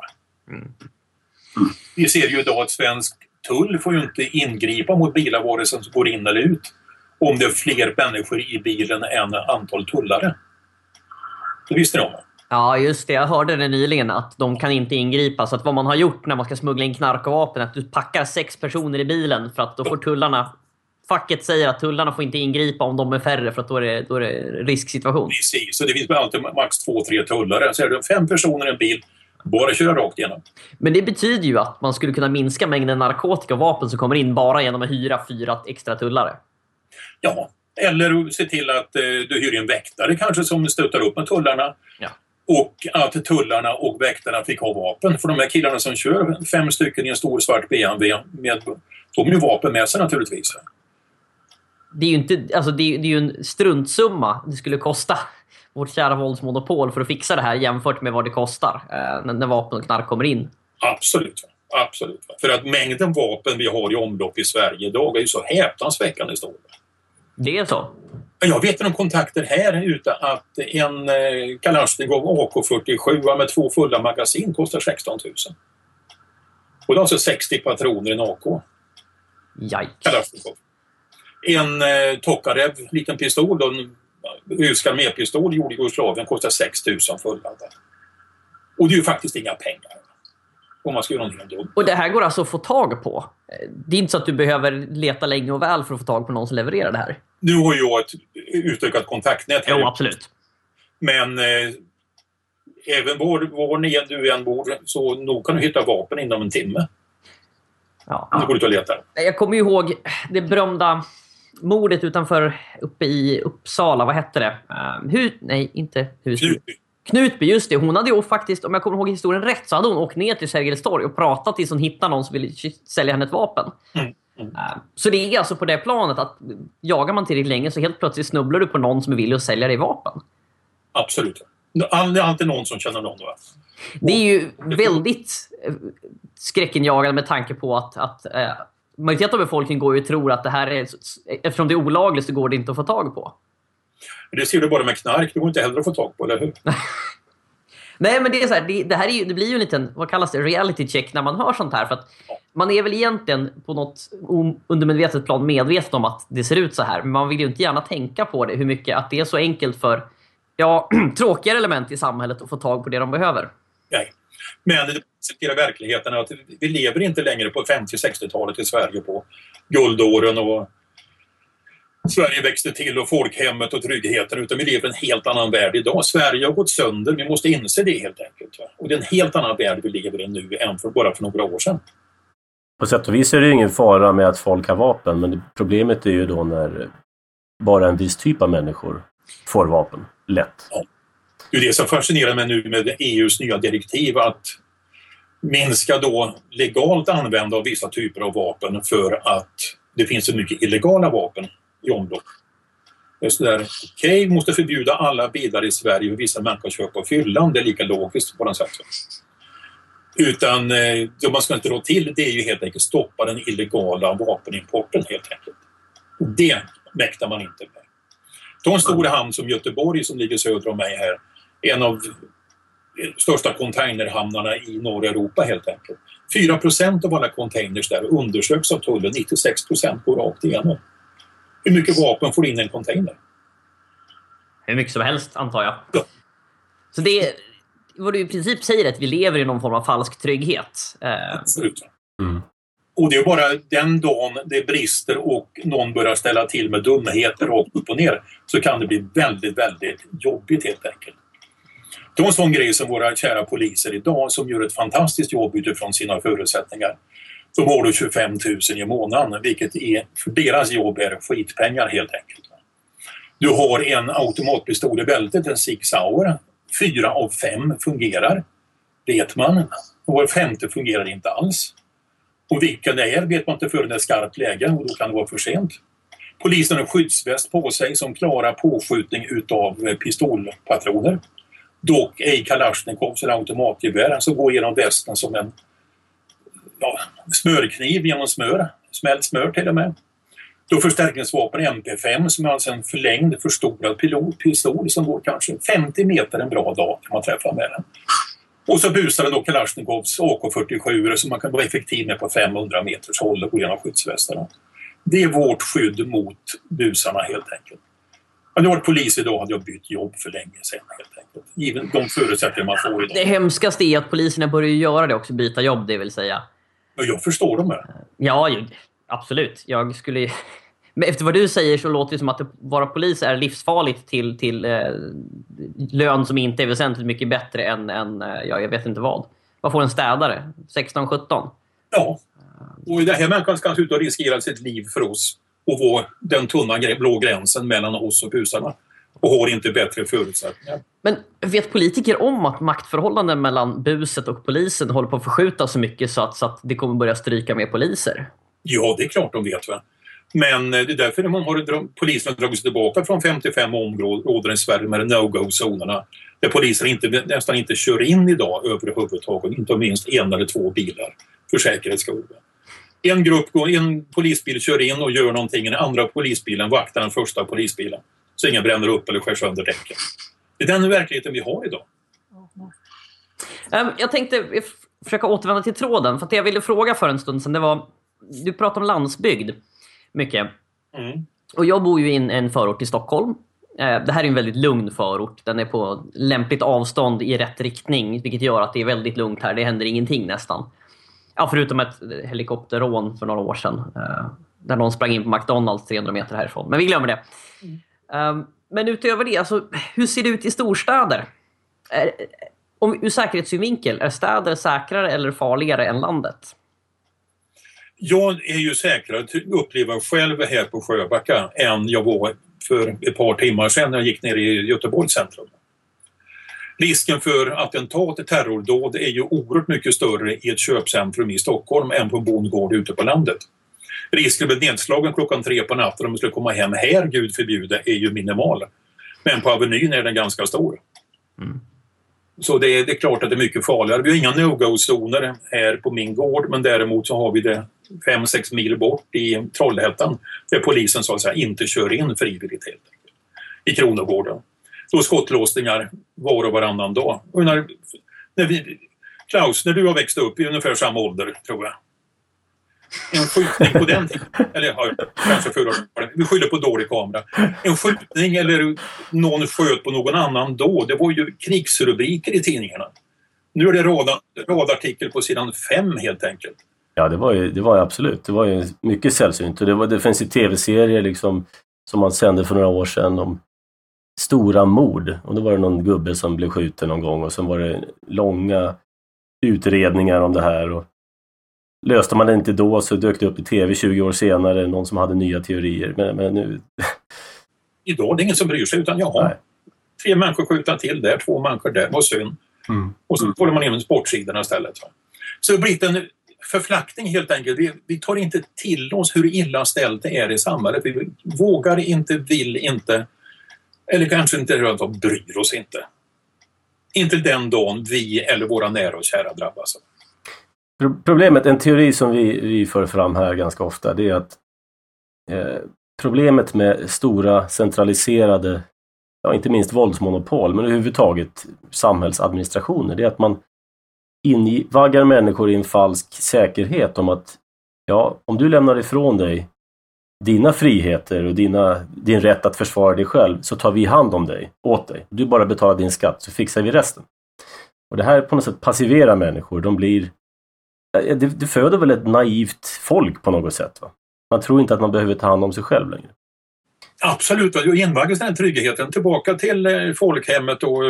Vi ser ju idag att svensk tull får ju inte ingripa mot bilar vare sig som går in eller ut. Om det är fler människor i bilen än antal tullare. Det visste de. Ja, just det. Jag hörde det nyligen att de kan inte ingripa. Så att vad man har gjort när man ska smuggla in knark och vapen är att du packar 6 personer i bilen för att då får tullarna... Facket säger att tullarna får inte ingripa om de är färre för att då är det risksituation. Precis, så det finns alltid max 2-3 tullare. Så är det 5 personer i en bil, bara köra rakt igenom. Men det betyder ju att man skulle kunna minska mängden narkotika och vapen som kommer in bara genom att hyra 4 extra tullare. Ja, eller se till att du hyr en väktare kanske som stöttar upp med tullarna. Ja. Och att tullarna och väktarna fick ha vapen. För de här killarna som kör 5 stycken i en stor svart BMW, de är ju vapen med sig naturligtvis. Det är ju inte, alltså det är ju en struntsumma det skulle kosta vårt kära våldsmonopol för att fixa det här jämfört med vad det kostar när vapen och knark kommer in. Absolut. Absolut. För att mängden vapen vi har i omlopp i Sverige idag är ju så häpnadsväckande stor. Det är så. Jag vet om kontakter här ute att en Kalashnikov AK47 med 2 fulla magasin kostar 16 000. Och det är alltså 60 patroner i en AK. Kalashnikov. En Tokarev, liten pistol, en rysk armépistol gjord i Jugoslavien kostar 6 000 fulladdade. Och det är ju faktiskt inga pengar. Om man ska göra någonting dumt. Och det här går alltså att få tag på. Det är inte så att du behöver leta länge och väl för att få tag på någon som levererar det här. Nu har jag ett utökat kontaktnät här. Jo, absolut. Men även var du än bor så nog kan du hitta vapen inom en timme. Ja. Det går ut och leta. Jag kommer ju ihåg det berömda mordet uppe i Uppsala. Vad hette det? Nej, inte Husby. Knutby, just det. Hon hade ju faktiskt, om jag kommer ihåg historien rätt, så hade hon åkt ner till Sergels torg och pratat tills hon hittade någon som ville sälja henne ett vapen. Så det är alltså på det planet att jagar man tillräckligt länge så helt plötsligt snubblar du på någon som är villig att sälja dig vapen. Absolut. Det är alltid någon som känner någon. Va? Det är ju väldigt skräckinjagande med tanke på att majoriteten av befolkningen går ju och tror att det här är, eftersom det är olagligt så går det inte att få tag på. Det ser du bara med knark, det går inte heller att få tag på, eller hur? Nej, men det är så här, det här är ju, det blir ju en liten, vad kallas det, reality check när man hör sånt här. För att man är väl egentligen på något undermedvetet plan medveten om att det ser ut så här. Men man vill ju inte gärna tänka på det, hur mycket att det är så enkelt för tråkigare element i samhället att få tag på det de behöver. Nej, men det accepterar verkligheten att vi lever inte längre på 50-60-talet i Sverige på guldåren och Sverige växte till och folkhemmet och tryggheten, utan vi lever i en helt annan värld idag. Sverige har gått sönder, vi måste inse det helt enkelt. Va? Och det är en helt annan värld vi lever i nu än bara för några år sedan. På sätt och vis är det ingen fara med att folk har vapen, men problemet är ju då när bara en viss typ av människor får vapen. Lätt. Ja. Det är det som fascinerar mig nu med EUs nya direktiv, att minska då legalt använda av vissa typer av vapen för att det finns så mycket illegala vapen i omlopp. Det är sådär, okej, vi måste förbjuda alla bilar i Sverige och vissa människor köper på fyllan, det är lika logiskt på den sättet. Utan det man ska inte dra till, det är ju helt enkelt stoppa den illegala vapenimporten helt enkelt. Det mäktar man inte med. Ta en stor hamn som Göteborg som ligger söder om mig här. En av största containerhamnarna i norra Europa helt enkelt. 4% av alla containers där undersöks av tullen, 96% går rakt igenom. Hur mycket vapen får in en container? Hur mycket som helst, antar jag. Ja. Så det är vad du i princip säger, att vi lever i någon form av falsk trygghet. Absolut. Och det är bara den dagen det brister och någon börjar ställa till med dumheter och upp och ner, så kan det bli väldigt, väldigt jobbigt helt enkelt. Det är en sån grej som våra kära poliser idag som gör ett fantastiskt jobb utifrån sina förutsättningar. Så har du 25 000 i månaden, vilket är, för deras jobb är skitpengar helt enkelt. Du har en automatpistol i bältet, en Sig Sauer. 4 av 5 fungerar, vet man. Och var 5:e fungerar inte alls. Och vilka det är vet man inte förrän det är skarpt läge, och då kan det vara för sent. Polisen har skyddsväst på sig som klarar påskjutning utav pistolpatroner. Dock ej Kalashnikovs eller automatgevär, som går genom västen som en smörkniv genom smör. Smält smör till och med. Då förstärkningsvapen MP5 som är alltså en förlängd förstorad pistol som går kanske 50 meter en bra dag kan man träffa med den. Och så busar det då Kalashnikovs AK-47 som man kan vara effektiv med på 500 meters håll och gå genom skyddsvästarna. Det är vårt skydd mot busarna helt enkelt. Hade jag varit polis idag hade jag bytt jobb för länge sedan helt enkelt. Given de förutsättningar man får idag. Det hemskaste är att poliserna börjar göra det också, byta jobb, det vill säga. Men jag förstår dem här. Ja, absolut. Jag skulle... Men efter vad du säger så låter det som att vara polis är livsfarligt till lön som inte är väsentligt mycket bättre än jag vet inte vad. Vad får en städare? 16-17? Ja. Och det här människan ska ut och riskera sitt liv för oss och vara den tunna blå gränsen mellan oss och busarna. Och har inte bättre förutsättningar. Men vet politiker om att maktförhållanden mellan buset och polisen håller på att förskjuta så mycket så att det kommer börja stryka med poliser? Ja, det är klart de vet, va. Men det är därför man polisen har dragit sig tillbaka från 55 områden i Sverige med no-go-zonerna. Där poliser nästan inte kör in idag överhuvudtaget. Inte minst 1 eller 2 bilar för säkerhets skull. En polisbil kör in och gör någonting. Den andra polisbilen vaktar den första polisbilen. Så ingen bränner upp eller skär sönder däcken. Det är den verkligheten vi har idag. Jag tänkte försöka återvända till tråden. För att jag ville fråga för en stund sedan, det var... Du pratade om landsbygd mycket. Och jag bor ju i en förort i Stockholm. Det här är en väldigt lugn förort. Den är på lämpligt avstånd i rätt riktning, vilket gör att det är väldigt lugnt här. Det händer ingenting nästan. Ja, förutom ett helikopterrån för några år sedan. Där någon sprang in på McDonalds 300 meter härifrån. Men vi glömmer det. Men utöver det, alltså, hur ser det ut i storstäder? Ur säkerhetssynvinkel, är städer säkrare eller farligare än landet? Jag är ju säkrare att uppleva själv här på Sjöbacka än jag var för ett par timmar sedan när jag gick ner i Göteborgs centrum. Risken för attentat, terrordåd är ju oerhört mycket större i ett köpcentrum i Stockholm än på en bondgård ute på landet. Risken med nedslagen klockan 3 på natten om man skulle komma hem här, Gud förbjude, är ju minimal. Men på Avenyn är den ganska stor. Så det är klart att det är mycket farligare. Vi har inga no-go-zoner här på min gård, men däremot så har vi det 5-6 mil bort i Trollhättan där polisen så att säga inte kör in frivilligt helt enkelt. I Kronogården. Då skottlåsningar var och varannan dag. Och Klaus, när du har växt upp i ungefär samma ålder, tror jag. En skjutning på den tiden, eller ja, kanske förra, vi skyller på dålig kamera. En skjutning eller någon sköt på någon annan då, det var ju krigsrubriker i tidningarna. Nu är det radartikel på sidan 5 helt enkelt. Ja, det var ju absolut. Det var ju mycket sällsynt. Och det finns ju tv-serier liksom, som man sände för några år sedan om stora mord. Och då var det någon gubbe som blev skjuten någon gång och sen var det långa utredningar om det här. Och löste man det inte då så dök det upp i tv 20 år senare någon som hade nya teorier. Men nu... Idag är det ingen som bryr sig utan jaha, 3 människor skjuta till där, 2 människor där, vad synd. Och så får man in sportsidorna istället. Va? Så det har blivit en förflackning helt enkelt. Vi tar inte till oss hur illa ställt det är i samhället. Vi vågar inte, vill inte, eller kanske inte rent av bryr oss inte. Inte den dagen vi eller våra nära och kära drabbas. Problemet, en teori som vi för fram här ganska ofta, det är att problemet med stora centraliserade, ja, inte minst våldsmonopol, men överhuvudtaget samhällsadministrationer, det är att man invaggar människor i en falsk säkerhet om att ja, om du lämnar ifrån dig dina friheter och din rätt att försvara dig själv så tar vi hand om dig, åt dig. Du bara betalar din skatt så fixar vi resten. Och det här på något sätt passiverar människor. De blir, det föder väl ett naivt folk på något sätt, va? Man tror inte att man behöver ta hand om sig själv längre. Absolut, och invaggas den tryggheten tillbaka till folkhemmet och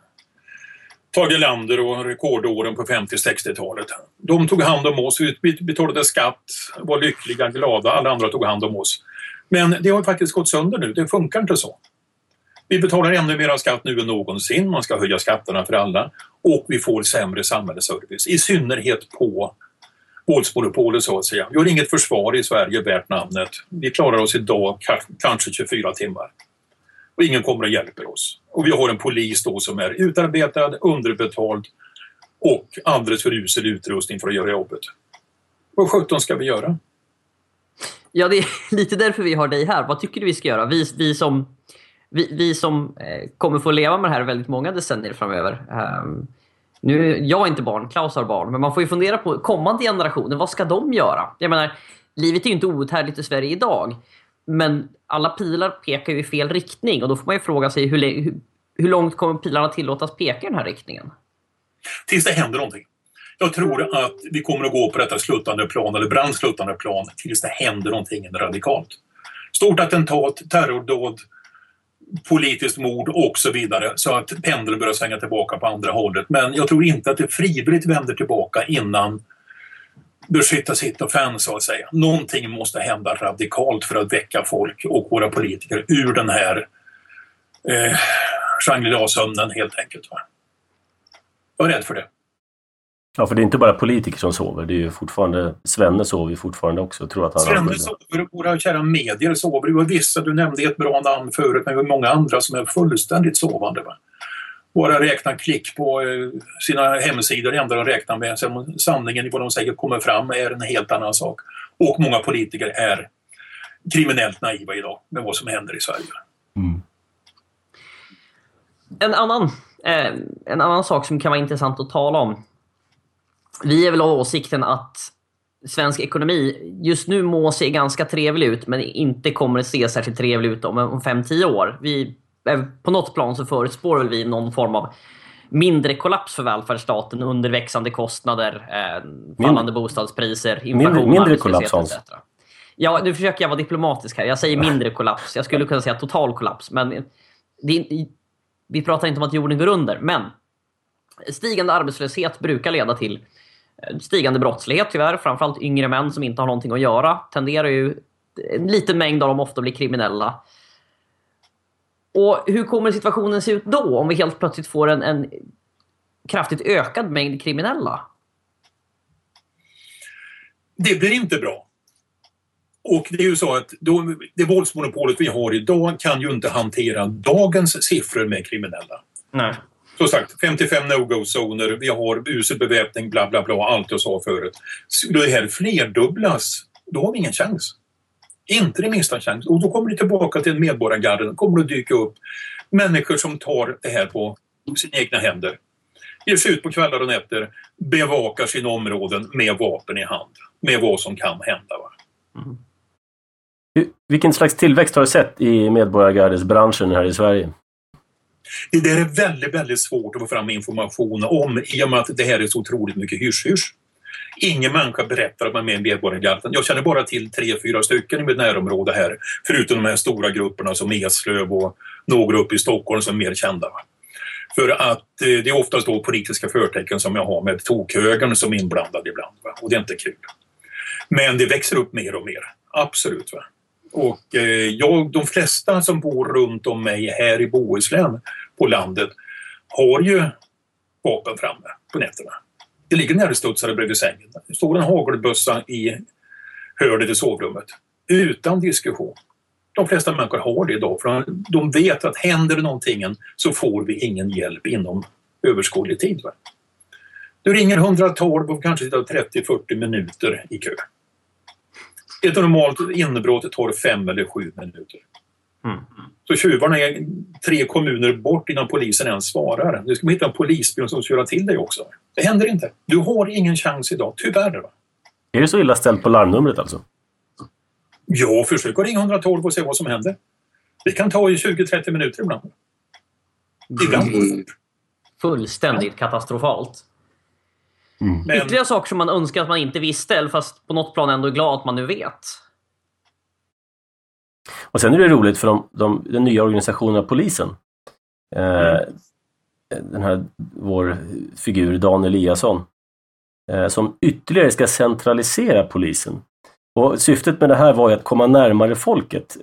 Tage Erlander och rekordåren på 50-60-talet. De tog hand om oss, vi betalade skatt, var lyckliga, glada, alla andra tog hand om oss. Men det har faktiskt gått sönder nu, det funkar inte så. Vi betalar ännu mer skatt nu än någonsin, man ska höja skatterna för alla och vi får sämre samhällsservice, i synnerhet på våldsmonopolet så att säga. Vi har inget försvar i Sverige värt namnet. Vi klarar oss idag kanske 24 timmar. Och ingen kommer och hjälper oss. Och vi har en polis då som är utarbetad, underbetald och alldeles för usel utrustning för att göra jobbet. Vad 17 ska vi göra? Ja, det är lite därför vi har dig här. Vad tycker du vi ska göra? Vi som kommer få leva med det här väldigt många decennier framöver. Nu är jag inte barn, Klaus har barn. Men man får ju fundera på kommande generationer. Vad ska de göra? Jag menar, livet är ju inte outhärdligt i Sverige idag. Men alla pilar pekar ju i fel riktning. Och då får man ju fråga sig hur långt kommer pilarna tillåtas peka i den här riktningen? Tills det händer någonting. Jag tror att vi kommer att gå på detta sluttande plan eller brandsluttande plan tills det händer någonting radikalt. Stort attentat, terrordåd, politiskt mord och så vidare så att pendeln börjar svänga tillbaka på andra hållet. Men jag tror inte att det frivilligt vänder tillbaka innan beskytta sitt och fan så att säga. Någonting måste hända radikalt för att väcka folk och våra politiker ur den här Shangri-La-sömnen helt enkelt. Va? Jag är rädd för det. Ja, för det är inte bara politiker som sover. Det är ju fortfarande, Svenne sover ju fortfarande också. Tror att Svenne sover, våra kära medier sover. Det var vissa, du nämnde ett bra namn förut, men det är många andra som är fullständigt sovande. Va? Bara räkna klick på sina hemsidor, det enda de räknar med. Sen sanningen i vad de säger kommer fram är en helt annan sak. Och många politiker är kriminellt naiva idag med vad som händer i Sverige. Mm. En annan sak som kan vara intressant att tala om. Vi är väl av åsikten att svensk ekonomi just nu må se ganska trevlig ut, men inte kommer att se särskilt trevlig ut om 5-10 år. På något plan så förutspår väl vi någon form av mindre kollaps för välfärdsstaten under växande kostnader, fallande bostadspriser, inflation, mindre kollaps etc. Ja, nu försöker jag vara diplomatisk här. Jag säger mindre kollaps. Jag skulle kunna säga total kollaps, men vi pratar inte om att jorden går under, men stigande arbetslöshet brukar leda till stigande brottslighet tyvärr. Framförallt yngre män som inte har någonting att göra tenderar ju en liten mängd av dem ofta bli kriminella. Och hur kommer situationen se ut då om vi helt plötsligt får en kraftigt ökad mängd kriminella? Det blir inte bra. Och det är ju så att det våldsmonopolet vi har idag kan ju inte hantera dagens siffror med kriminella. Nej. Så sagt, 55 no-go-zoner, vi har usel beväpning, bla bla bla, allt jag sa förut. Skulle det här flerdubblas, då har vi ingen chans. Inte det minsta chans. Och då kommer det tillbaka till medborgargarden, kommer det dyka upp människor som tar det här på sina egna händer. Ger sig ut på kvällar och nätter, bevakar sina områden med vapen i hand. Med vad som kan hända. Va? Mm. Vilken slags tillväxt har du sett i medborgargardesbranschen här i Sverige? Det där är väldigt, väldigt svårt att få fram information om i och med att det här är så otroligt mycket hysch-hysch. Ingen människa berättar att man är med i medborgargarden. Jag känner bara till 3-4 stycken i mitt närområde här. Förutom de här stora grupperna som Eslöv och några uppe i Stockholm som är mer kända. För att det är oftast då politiska förtecken som jag har med tokhögern som är inblandad ibland. Va? Och det är inte kul. Men det växer upp mer och mer. Absolut. Va? Och de flesta som bor runt om mig här i Bohuslän på landet har ju vapen framme på nätterna. Det ligger närstudsare bredvid sängen. Det står en hagelbössa i hörnet i sovrummet. Utan diskussion. De flesta människor har det idag för de vet att händer det någonting så får vi ingen hjälp inom överskådlig tid. Va? Du ringer 112 och kanske sitter 30-40 minuter i kö. Ett normalt inbrott tar 5 eller 7 minuter. Mm. Så tjuvarna är 3 kommuner bort innan polisen ens svarar. Du ska hitta en polisbil som ska köra till dig också. Det händer inte. Du har ingen chans idag, tyvärr. Va? Är det så illa ställt på larmnumret alltså? Ja, försök att ringa 112 och se vad som händer. Det kan ta 20-30 minuter ibland. Ibland. Fullständigt katastrofalt. Mm. Men ytterligare saker som man önskar att man inte visste, eller fast på något plan ändå är glad att man nu vet. Och sen är det roligt för den nya organisationen av polisen. Den här, vår figur Dan Eliasson. Som ytterligare ska centralisera polisen. Och syftet med det här var ju att komma närmare folket.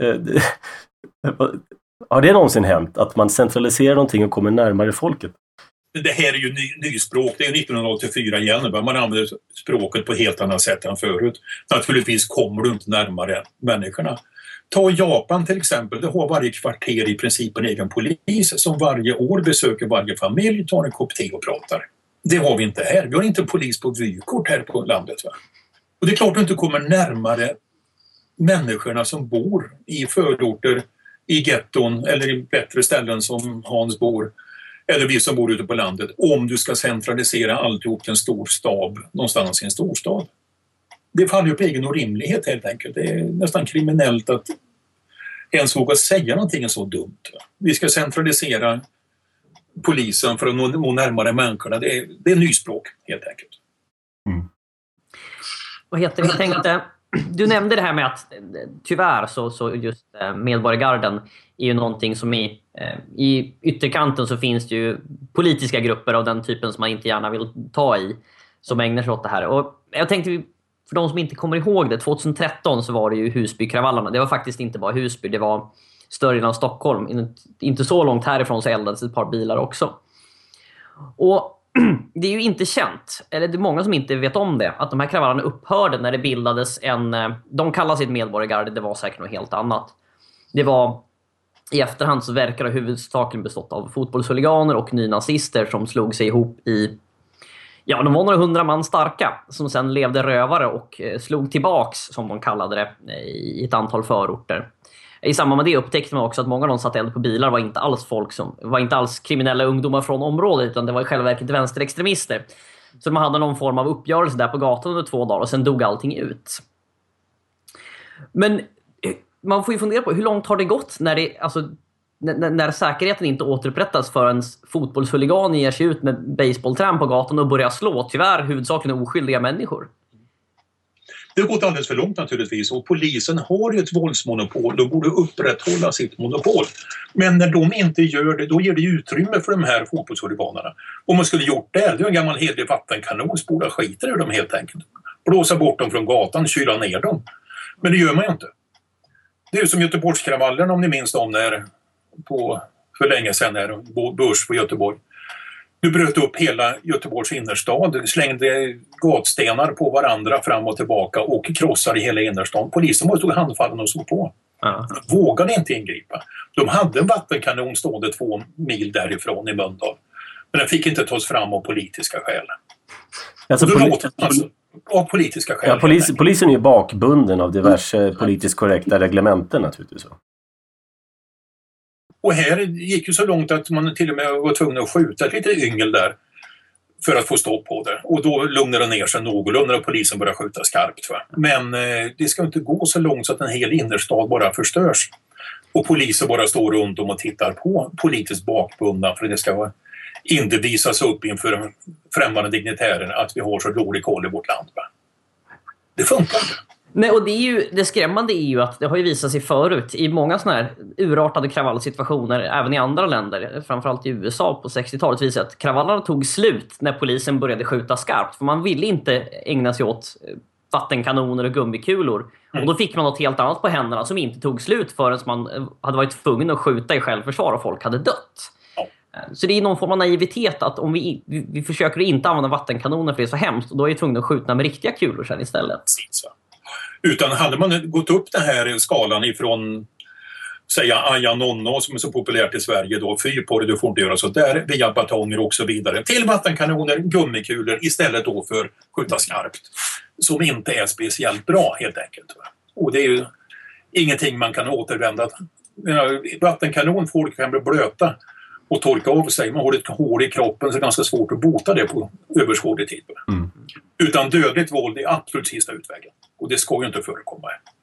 Har det någonsin hänt att man centraliserar någonting och kommer närmare folket? Det här är ju nyspråk. Det är 1984 igen. Man använder språket på ett helt annat sätt än förut. Naturligtvis kommer du inte närmare människorna. Ta Japan till exempel. Det har varje kvarter i princip en egen polis som varje år besöker varje familj, tar en kopp te och pratar. Det har vi inte här. Vi har inte en polis på vykort här på landet. Va? Och det är klart att du inte kommer närmare människorna som bor i förorter, i getton eller i bättre ställen som Hans bor. Eller vi som bor ute på landet, om du ska centralisera alltihop till en stor stab någonstans i en storstad. Det faller ju på egen orimlighet helt enkelt. Det är nästan kriminellt att ens våga säga någonting så dumt. Vi ska centralisera polisen för att nå närmare människorna. Det är nyspråk helt enkelt. Mm. Vad heter det? Jag tänkte, du nämnde det här med att tyvärr så just medborgargarden är ju någonting som i ytterkanten så finns det ju politiska grupper av den typen som man inte gärna vill ta i som ägnar sig åt det här. Och jag tänkte, för de som inte kommer ihåg det, 2013 så var det ju Husbykravallerna. Det var faktiskt inte bara Husby, det var större delen av Stockholm. Inte så långt härifrån så eldades ett par bilar också. Och det är ju inte känt, eller det är många som inte vet om det, att de här kravallerna upphörde när det bildades de kallar sig ett medborgargarde, det var säkert något helt annat. Det var, i efterhand så verkar det huvudsakligen bestått av fotbollshuliganer och nynazister som slog sig ihop de var några 100 man starka som sen levde rövare och slog tillbaks, som de kallade det, i ett antal förorter. I samband med det upptäckte man också att många av de satt eld på bilar var inte alls kriminella ungdomar från området, utan det var i själva verket vänsterextremister. Så man hade någon form av uppgörelse där på gatan under 2 dagar och sen dog allting ut. Men man får ju fundera på hur långt har det gått när säkerheten inte återupprättas förrän fotbollshuliganer ger sig ut med baseballträn på gatan och börjar slå tyvärr huvudsakligen oskyldiga människor. Det har gått alldeles för långt naturligtvis och polisen har ju ett våldsmonopol. De borde upprätthålla sitt monopol. Men när de inte gör det, då ger det utrymme för de här fotbollshuliganerna. Om man skulle gjort det är en gammal hederlig vattenkanon, spola skiter ur dem helt enkelt. Blåsa bort dem från gatan, kyla ner dem. Men det gör man ju inte. Det är ju som Göteborgskravallerna, om ni minns dem, när för länge sedan här, Börs på Göteborg. Du bröt upp hela Göteborgs innerstad, slängde gatstenar på varandra fram och tillbaka och krossade hela innerstan. Polisen bara stod handfallen och såg på. De vågade inte ingripa. De hade en vattenkanon stående 2 mil därifrån i Mölndal. Men den fick inte tas fram av politiska skäl. Av politiska skäl. Ja, polisen är ju bakbunden av diverse politiskt korrekta reglementer naturligtvis. Och här gick ju så långt att man till och med var tvungen att skjuta ett litet yngel där för att få stopp på det. Och då lugnade det ner sig någorlunda och polisen började skjuta skarpt. Va? Men det ska inte gå så långt så att en hel innerstad bara förstörs. Och polisen bara står runt om och tittar på politiskt bakbundna för det ska inte visas upp inför främmande dignitärer att vi har så dålig koll i vårt land. Va? Det funkar inte. Nej, och det skrämmande är ju att det har ju visat sig förut i många såna här urartade kravallsituationer, även i andra länder, framförallt i USA på 60-talet, visade att kravallerna tog slut när polisen började skjuta skarpt. För man ville inte ägna sig åt vattenkanoner och gummikulor. Och då fick man något helt annat på händerna som inte tog slut förrän man hade varit tvungen att skjuta i självförsvar och folk hade dött. Så det är någon form av naivitet att om vi försöker inte använda vattenkanoner för det är så hemskt, och då är vi tvungna att skjuta med riktiga kulor sen istället. Utan hade man gått upp den här skalan ifrån säga aja nonno som är så populärt i Sverige då, fy på det, du får inte göra så där, via batonger och så vidare, till vattenkanoner, gummikulor istället då för skjuta skarpt, som inte är speciellt bra helt enkelt. Och det är ju ingenting man kan återvända. Vattenkanon, folk kan bli blöta och torka av sig. Man har ett hår i kroppen så det är ganska svårt att bota det på överskådlig tid. Utan dödligt våld är absolut sista utvägen. Och det ska ju inte förekomma.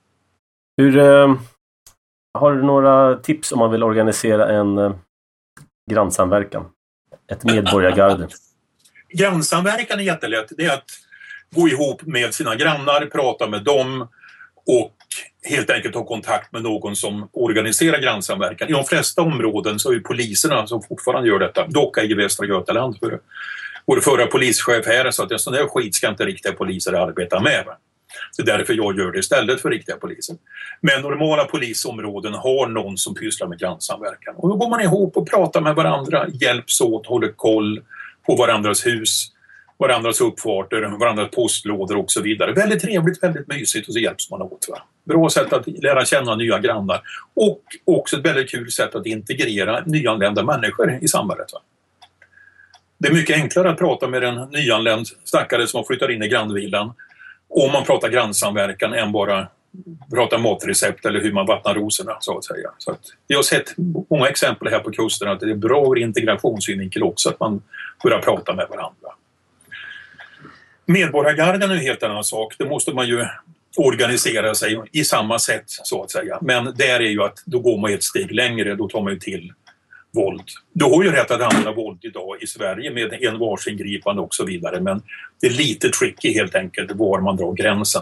Har du några tips om man vill organisera en grannsamverkan? Ett medborgargarde? Grannsamverkan är jättelätt. Det är att gå ihop med sina grannar, prata med dem och helt enkelt ha kontakt med någon som organiserar grannsamverkan. I de flesta områden så är det poliserna som fortfarande gör detta. Dock i Västra Götaland. Vår förra polischef här sa att en sån där skit ska inte riktiga poliser arbeta med. Det är därför jag gör det istället för riktiga poliser. Men normala polisområden har någon som pysslar med grannsamverkan. Och då går man ihop och pratar med varandra, hjälps åt, håller koll på varandras hus, varandras uppfarter, varandras postlådor och så vidare. Väldigt trevligt, väldigt mysigt och så hjälps man åt. Va? Bra sätt att lära känna nya grannar och också ett väldigt kul sätt att integrera nyanlända människor i samhället. Va? Det är mycket enklare att prata med en nyanländ stackare som har flyttat in i grannvillan om man pratar grannsamverkan än bara prata matrecept eller hur man vattnar rosorna så att säga. Så att jag har sett många exempel här på kusten att det är bra ur integrationssynvinkel också att man börjar prata med varandra. Medborgargarden är en helt annan sak. Det måste man ju organisera sig i samma sätt så att säga. Men där är ju att då går man ett steg längre, då tar man ju till våld. Du har ju rätt att använda våld idag i Sverige med en varsingripande och så vidare. Men det är lite tricky helt enkelt var man drar gränsen.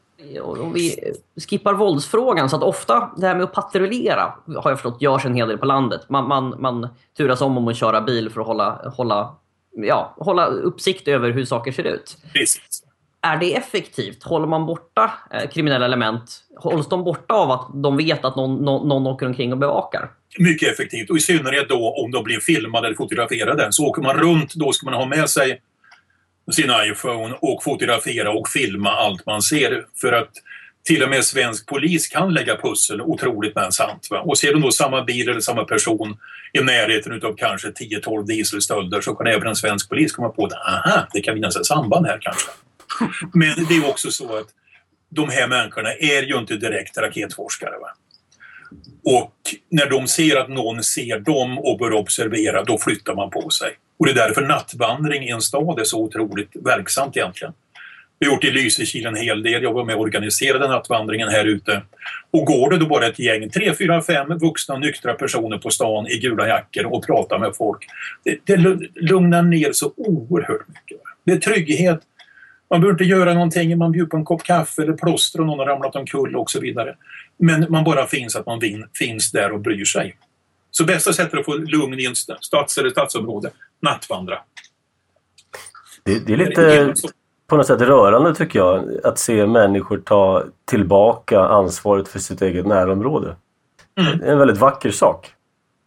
Om vi skippar våldsfrågan så att ofta det här med att patrullera har jag förstått görs en hel del på landet. Man turas om att köra bil för att hålla uppsikt över hur saker ser ut. Precis. Är det effektivt? Håller man borta kriminella element? Hålls de borta av att de vet att någon åker omkring och bevakar? Mycket effektivt och i synnerhet då om de blir filmade eller fotograferade. Så åker man runt, då ska man ha med sig sin iPhone och fotografera och filma allt man ser. För att till och med svensk polis kan lägga pussel otroligt men sant. Va? Och ser de då samma bil eller samma person i närheten av kanske 10-12 dieselstölder så kan även en svensk polis komma på att det kan finnas ett samband här kanske. Men det är också så att de här människorna är ju inte direkt raketforskare. Va? Och när de ser att någon ser dem och bör observera, då flyttar man på sig. Och det är därför nattvandring i en stad är så otroligt verksamt egentligen. Vi har gjort i Lysekil en hel del. Jag var med och organiserade nattvandringen här ute. Och går det då bara ett gäng, 3, 4, 5 vuxna nyktra personer på stan i gula jackor och pratar med folk. Det lugnar ner så oerhört mycket. Det är trygghet. Man behöver inte göra någonting. Man bjuder på en kopp kaffe eller plåster och någon har ramlat omkull och så vidare. Men man bara finns att man finns där och bryr sig. Så bästa sättet att få lugn i en stads- eller stadsområde, nattvandra. Det är lite på något sätt rörande tycker jag att se människor ta tillbaka ansvaret för sitt eget närområde. Det är en väldigt vacker sak.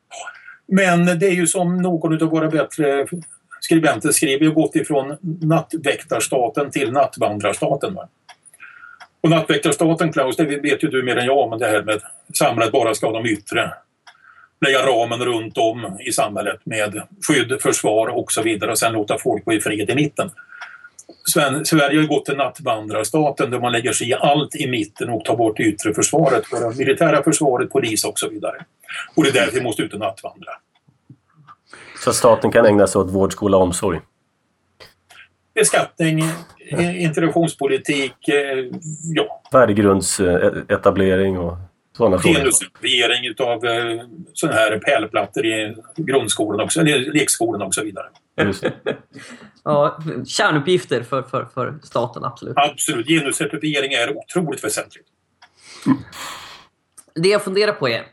Men det är ju som någon av våra bättre skribenter skriver, ju gått ifrån nattväktarstaten till nattvandrarstaten. Va? Och nattväktarstaten, Klaus, det vet ju du mer än jag, men det här med samhället bara ska ha de yttre. Lägga ramen runt om i samhället med skydd, försvar och så vidare och sen låta folk gå i fred i mitten. Sverige har gått till nattvandrarstaten där man lägger sig i allt i mitten och tar bort det yttre försvaret, för det militära försvaret, polis och så vidare. Och det är därför vi måste ut och nattvandra. Så staten kan ägna sig åt vård, skola och omsorg? Beskattning, integrationspolitik, ja. Värdegrundsetablering och sådana frågor. Genusreservering utav sådana här pärlplattor i grundskolan också, eller lekskolan och så vidare. Ja, kärnuppgifter för staten, absolut. Absolut, genuscertifiering är otroligt väsentligt. Det jag funderar på är,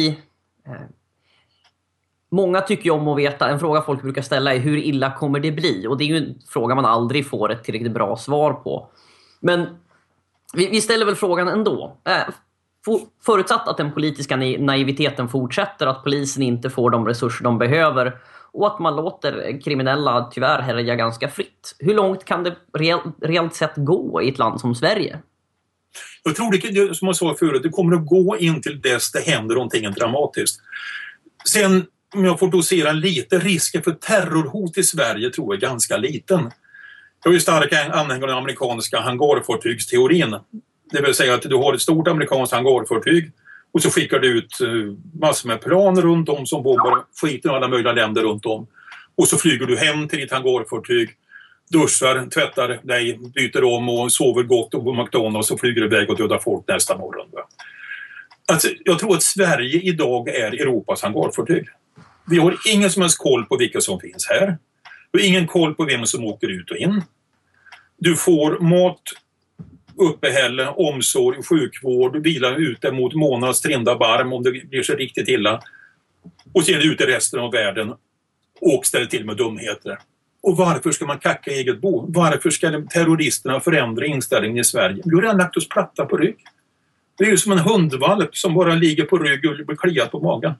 många tycker ju om att veta, en fråga folk brukar ställa är hur illa kommer det bli? Och det är ju en fråga man aldrig får ett tillräckligt bra svar på. Men vi ställer väl frågan ändå. Förutsatt att den politiska naiviteten fortsätter, att polisen inte får de resurser de behöver och att man låter kriminella tyvärr härja ganska fritt. Hur långt kan det reellt sett gå i ett land som Sverige? Jag tror det, som jag sa förut, det kommer att gå in till dess det händer någonting dramatiskt. Sen, om jag får dosera lite, risken för terrorhot i Sverige tror jag är ganska liten. Jag är ju stark anhängare av den amerikanska hangarfartygsteorin. Det vill säga att du har ett stort amerikanskt hangarfartyg och så skickar du ut massor med plan runt om som bombar skiten i alla möjliga länder runt om. Och så flyger du hem till ditt hangarfartyg, duschar, tvättar dig, byter om och sover gott och på McDonalds och flyger iväg och dödar folk nästa morgon. Alltså, jag tror att Sverige idag är Europas hangarfartyg. Vi har ingen som helst koll på vilka som finns här. Vi har ingen koll på vem som åker ut och in. Du får mat, uppehälle, omsorg, sjukvård, vila ute mot månads trinda barm om det blir så riktigt illa. Och sen ut i resten av världen och ställer till med dumheter. Och varför ska man kacka eget bo? Varför ska terroristerna förändra inställningen i Sverige? Vi har redan lagt oss platta på rygg. Det är ju som en hundvalp som bara ligger på rygg och blir kliat på magen.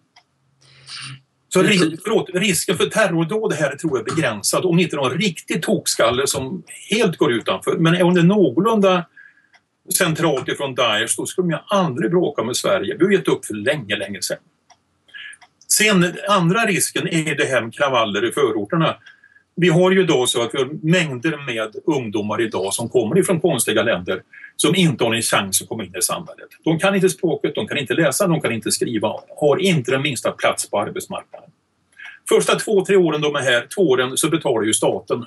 Så risken för terrordåd här tror jag är begränsad. Om inte någon riktigt tokskalle som helt går utanför. Men om det är någorlunda centralt ifrån Daesh, då skulle jag aldrig bråka med Sverige. Vi har gett upp för länge sedan. Sen andra risken är det här med kravaller i förorterna. Vi har ju då så att vi har mängder med ungdomar idag som kommer ifrån konstiga länder som inte har en chans att komma in i samhället. De kan inte språket, de kan inte läsa, de kan inte skriva, har inte den minsta plats på arbetsmarknaden. Första 2-3 åren de är här, 2 åren så betalar ju staten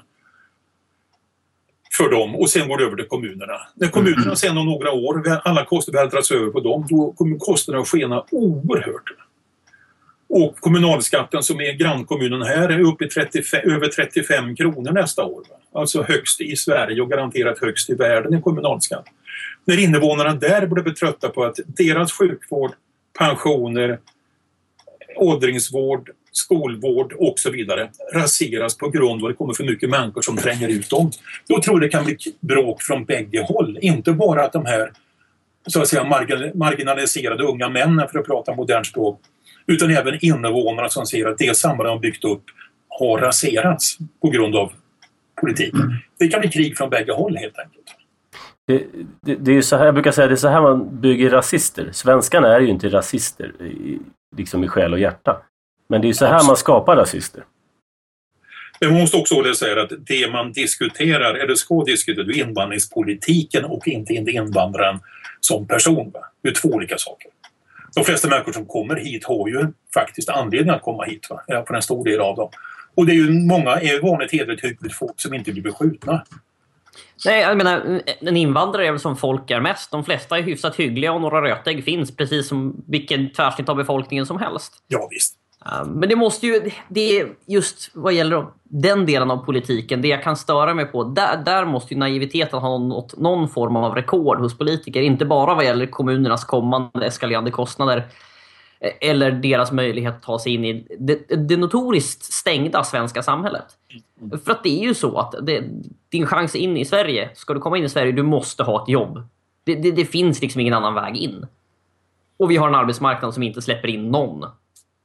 för dem och sen går det över till kommunerna. När kommunerna sen om några år, alla kostnader vältras över på dem, då kommer kostnaderna att skena oerhört. Och kommunalskatten som är grannkommunen här är uppe i över 35 kronor nästa år. Alltså högst i Sverige och garanterat högst i världen i kommunalskatt. När invånarna där borde bli trötta på att deras sjukvård, pensioner, åldringsvård, skolvård och så vidare raseras på grund av att det kommer för mycket människor som tränger ut dem. Då tror jag det kan bli bråk från bägge håll. Inte bara att de här så att säga marginaliserade unga männen, för att prata modernt språk, utan även invånarna som ser att det samhälle de byggt upp har raserats på grund av politiken. Det kan bli krig från bägge håll helt enkelt. Det är ju så här, jag brukar säga, det är så här man bygger rasister. Svenskarna är ju inte rasister liksom i själ och hjärta. Men det är ju så här man skapar rasister. Men man måste också säga att det man diskuterar, eller ska diskutera, är invandringspolitiken och inte invandraren som person. Det är 2 olika saker. De flesta människor som kommer hit har ju faktiskt anledning att komma hit, för en stor del av dem. Och det är ju många vanligt hederligt hyggligt folk som inte blir beskjutna. Nej, jag menar, en invandrare är väl som folk är mest. De flesta är hyfsat hyggliga och några rötägg finns precis som vilken tvärsnitt av befolkningen som helst. Ja, visst. Men det måste ju, det är just vad gäller den delen av politiken, det jag kan störa mig på, där måste ju naiviteten ha någon form av rekord hos politiker, inte bara vad gäller kommunernas kommande eskalerande kostnader eller deras möjlighet att ta sig in i det notoriskt stängda svenska samhället. För att det är ju så att din chans in i Sverige, ska du komma in i Sverige, du måste ha ett jobb. Det finns liksom ingen annan väg in. Och vi har en arbetsmarknad som inte släpper in någon.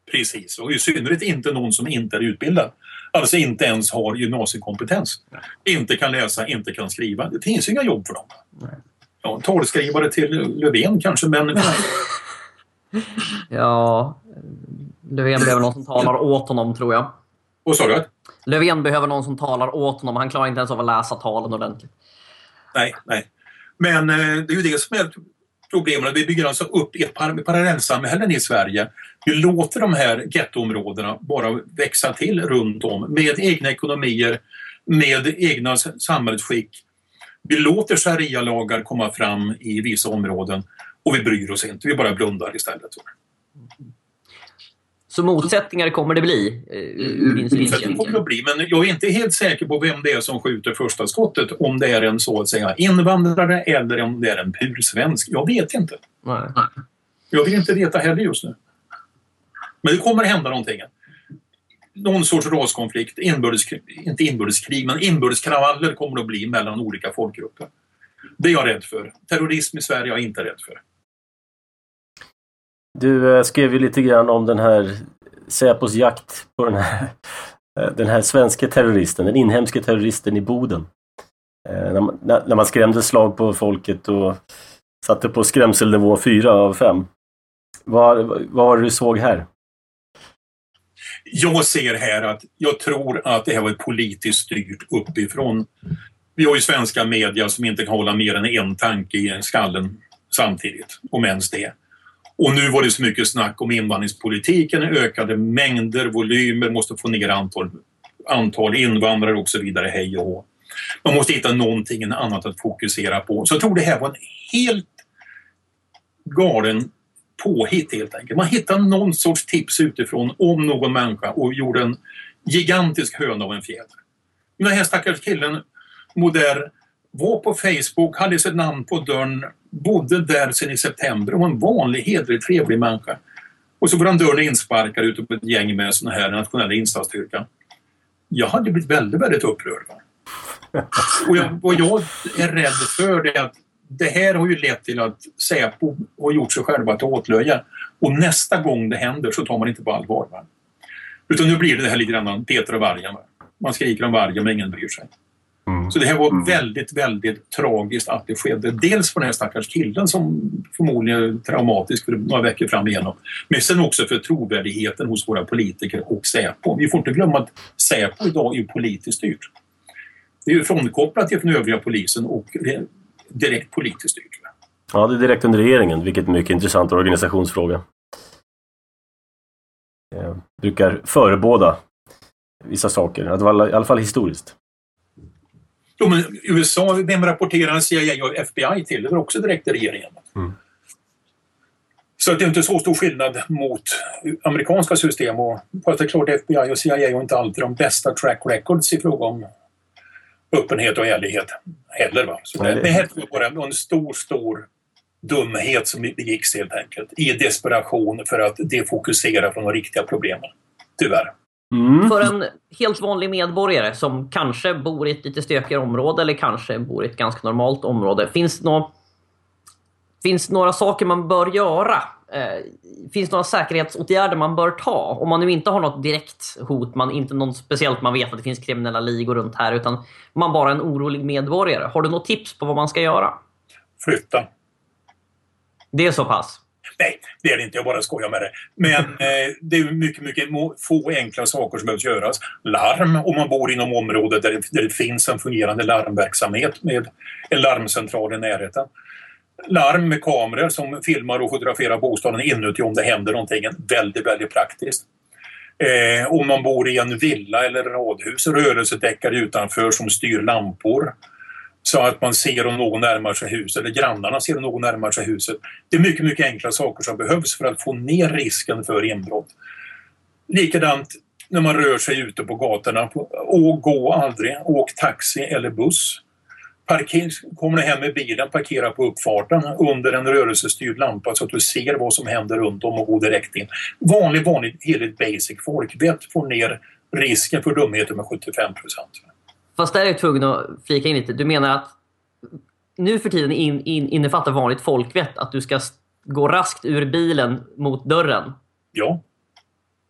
Precis, och i synnerhet inte någon som inte är utbildad. Alltså inte ens har gymnasiekompetens. Inte kan läsa, inte kan skriva. Det finns inga jobb för dem. Ja, talskrivare till Löfven kanske, men... Ja, Löfven behöver någon som talar åt honom, tror jag. Vad sa du? Löfven behöver någon som talar åt honom. Han klarar inte ens av att läsa talen ordentligt. Nej. Men det är ju det som är problemet. Vi bygger alltså upp ett parallellsamhällen i Sverige. Vi låter de här gettoområdena bara växa till runt om med egna ekonomier, med egna samhällsskick. Vi låter sharia-lagar komma fram i vissa områden och vi bryr oss inte. Vi bara blundar istället. Så motsättningar kommer det bli? Motsättningar kommer det bli, men jag är inte helt säker på vem det är som skjuter första skottet. Om det är en så att säga invandrare eller om det är en pursvensk. Jag vet inte. Nej. Jag vill inte veta heller just nu. Men det kommer hända någonting. Någon sorts raskonflikt, inte inbördeskrig, men inbördeskravaller kommer att bli mellan olika folkgrupper. Det är jag rädd för. Terrorism i Sverige är jag inte rädd för. Du skrev ju lite grann om den här Säpos jakt på den här svenska terroristen, den inhemska terroristen i Boden. När man skrämde slag på folket och satte på skrämselnivå 4 av 5. Vad var det du såg här? Jag ser här att jag tror att det här var ett politiskt styrt uppifrån. Vi har ju svenska media som inte kan hålla mer än en tanke i skallen samtidigt, om ens det. Och nu var det så mycket snack om invandringspolitiken, ökade mängder, volymer, måste få ner antal invandrare och så vidare, hej och hå. Man måste hitta någonting annat att fokusera på. Så jag tror det här var en helt galen påhitt helt enkelt. Man hittade någon sorts tips utifrån om någon människa och gjorde en gigantisk höna av en fjäder. Den här stackars killen, Moder, var på Facebook, hade sitt namn på dörren, bodde där sedan i september och var en vanlig, hedrig, trevlig människa. Och så var han dörren insparkad ute på ett gäng med såna här nationella insatsstyrkan. Jag hade blivit väldigt, väldigt upprörd. Och vad jag är rädd för är att det här har ju lett till att Säpo har gjort sig själva till åtlöja. Och nästa gång det händer så tar man inte på allvar. Va? Utan nu blir det här lite grann Peter och vargen. Va? Man skriker om vargen men ingen bryr sig. Så det här var väldigt, väldigt tragiskt att det skedde. Dels för den här stackars killen som förmodligen är traumatisk för några veckor fram igenom. Men sen också för trovärdigheten hos våra politiker och Säpo. Vi får inte glömma att Säpo idag är politiskt styrt. Det är ju frånkopplat till den övriga polisen och direkt politiskt styrt. Ja, det är direkt under regeringen, vilket är en mycket intressant organisationsfråga. Jag brukar förebåda vissa saker, att vara, i alla fall historiskt. Jo, men USA, vem rapporterar CIA och FBI till? Det var också direkt i regeringen. Så det är inte så stor skillnad mot amerikanska system. Och fast det är klart FBI och CIA har inte alltid de bästa track records i fråga om öppenhet och ärlighet heller. Va? Så det här var en stor dumhet som begicks helt enkelt. I desperation för att defokusera från de riktiga problemen. Tyvärr. För en helt vanlig medborgare som kanske bor i ett lite stökigare område eller kanske bor i ett ganska normalt område. Finns några saker man bör göra? Finns några säkerhetsåtgärder man bör ta? Om man nu inte har något direkt hot, inte någon speciellt man vet att det finns kriminella ligor runt här, utan man bara är en orolig medborgare. Har du något tips på vad man ska göra? Flytta. Det är så pass? Nej, det är det inte. Jag bara skojar med det. Men det är mycket få enkla saker som behöver göras. Larm om man bor inom området där det finns en fungerande larmverksamhet med en larmcentral i närheten. Larm med kameror som filmar och fotograferar bostaden inuti om det händer någonting. Väldigt, väldigt praktiskt. Om man bor i en villa eller radhus, rörelsedäckare utanför som styr lampor. Så att man ser om någon närmar sig huset, eller grannarna ser om någon närmar sig huset. Det är mycket, mycket enkla saker som behövs för att få ner risken för inbrott. Likadant när man rör sig ute på gatorna. Och gå aldrig, åk taxi eller buss. Kommer du hem med bilen, parkera på uppfarten under en rörelsestyrd lampa så att du ser vad som händer runt om och går direkt in. Vanlig, heligt basic folkvett får ner risken för dumheter med 75%. Fast där är jag tvungen att flika in lite. Du menar att nu för tiden innefattar vanligt folkvett att du ska gå raskt ur bilen mot dörren? Ja.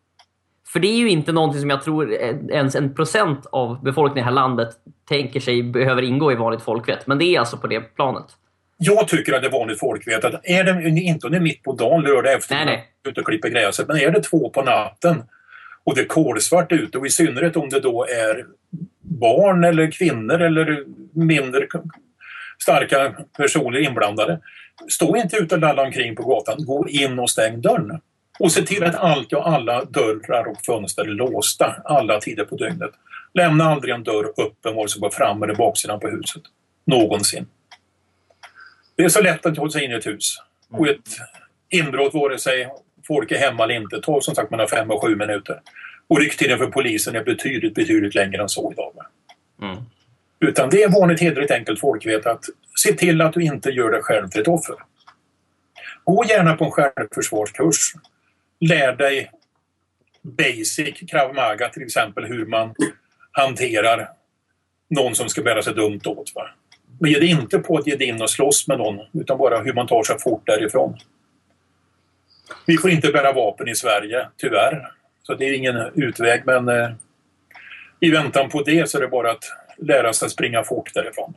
För det är ju inte någonting som jag tror ens 1% av befolkningen i det här landet tänker sig behöver ingå i vanligt folkvett. Men det är alltså på det planet. Jag tycker att det är vanligt folkvett att är det inte mitt på dagen lördag efter ute och klipper gräset, men är det 2 på natten och det är kolsvart ute, och i synnerhet om det då är barn eller kvinnor eller mindre starka personer inblandade, stå inte ute och lalla omkring på gatan, gå in och stäng dörren. Och se till att allt och alla dörrar och fönster är låsta alla tider på dygnet. Lämna aldrig en dörr öppen vare sig på fram- eller baksidan på huset. Någonsin. Det är så lätt att hålla sig in i ett hus. Och ett inbrott, vare sig folk är hemma eller inte, tar som sagt mellan 5 och 7 minuter. Och rykttiden för polisen är betydligt längre än så idag. Utan det är vanligt hederligt enkelt folkvett att se till att du inte gör dig själv till ett offer. Gå gärna på en självförsvarskurs. Lär dig basic Krav Maga, till exempel hur man hanterar någon som ska bära sig dumt åt. Va? Men ge dig inte på att ge dig in och slåss med någon, utan bara hur man tar sig fort därifrån. Vi får inte bära vapen i Sverige, tyvärr. Så det är ingen utväg, men i väntan på det så är det bara att lära sig att springa fort därifrån.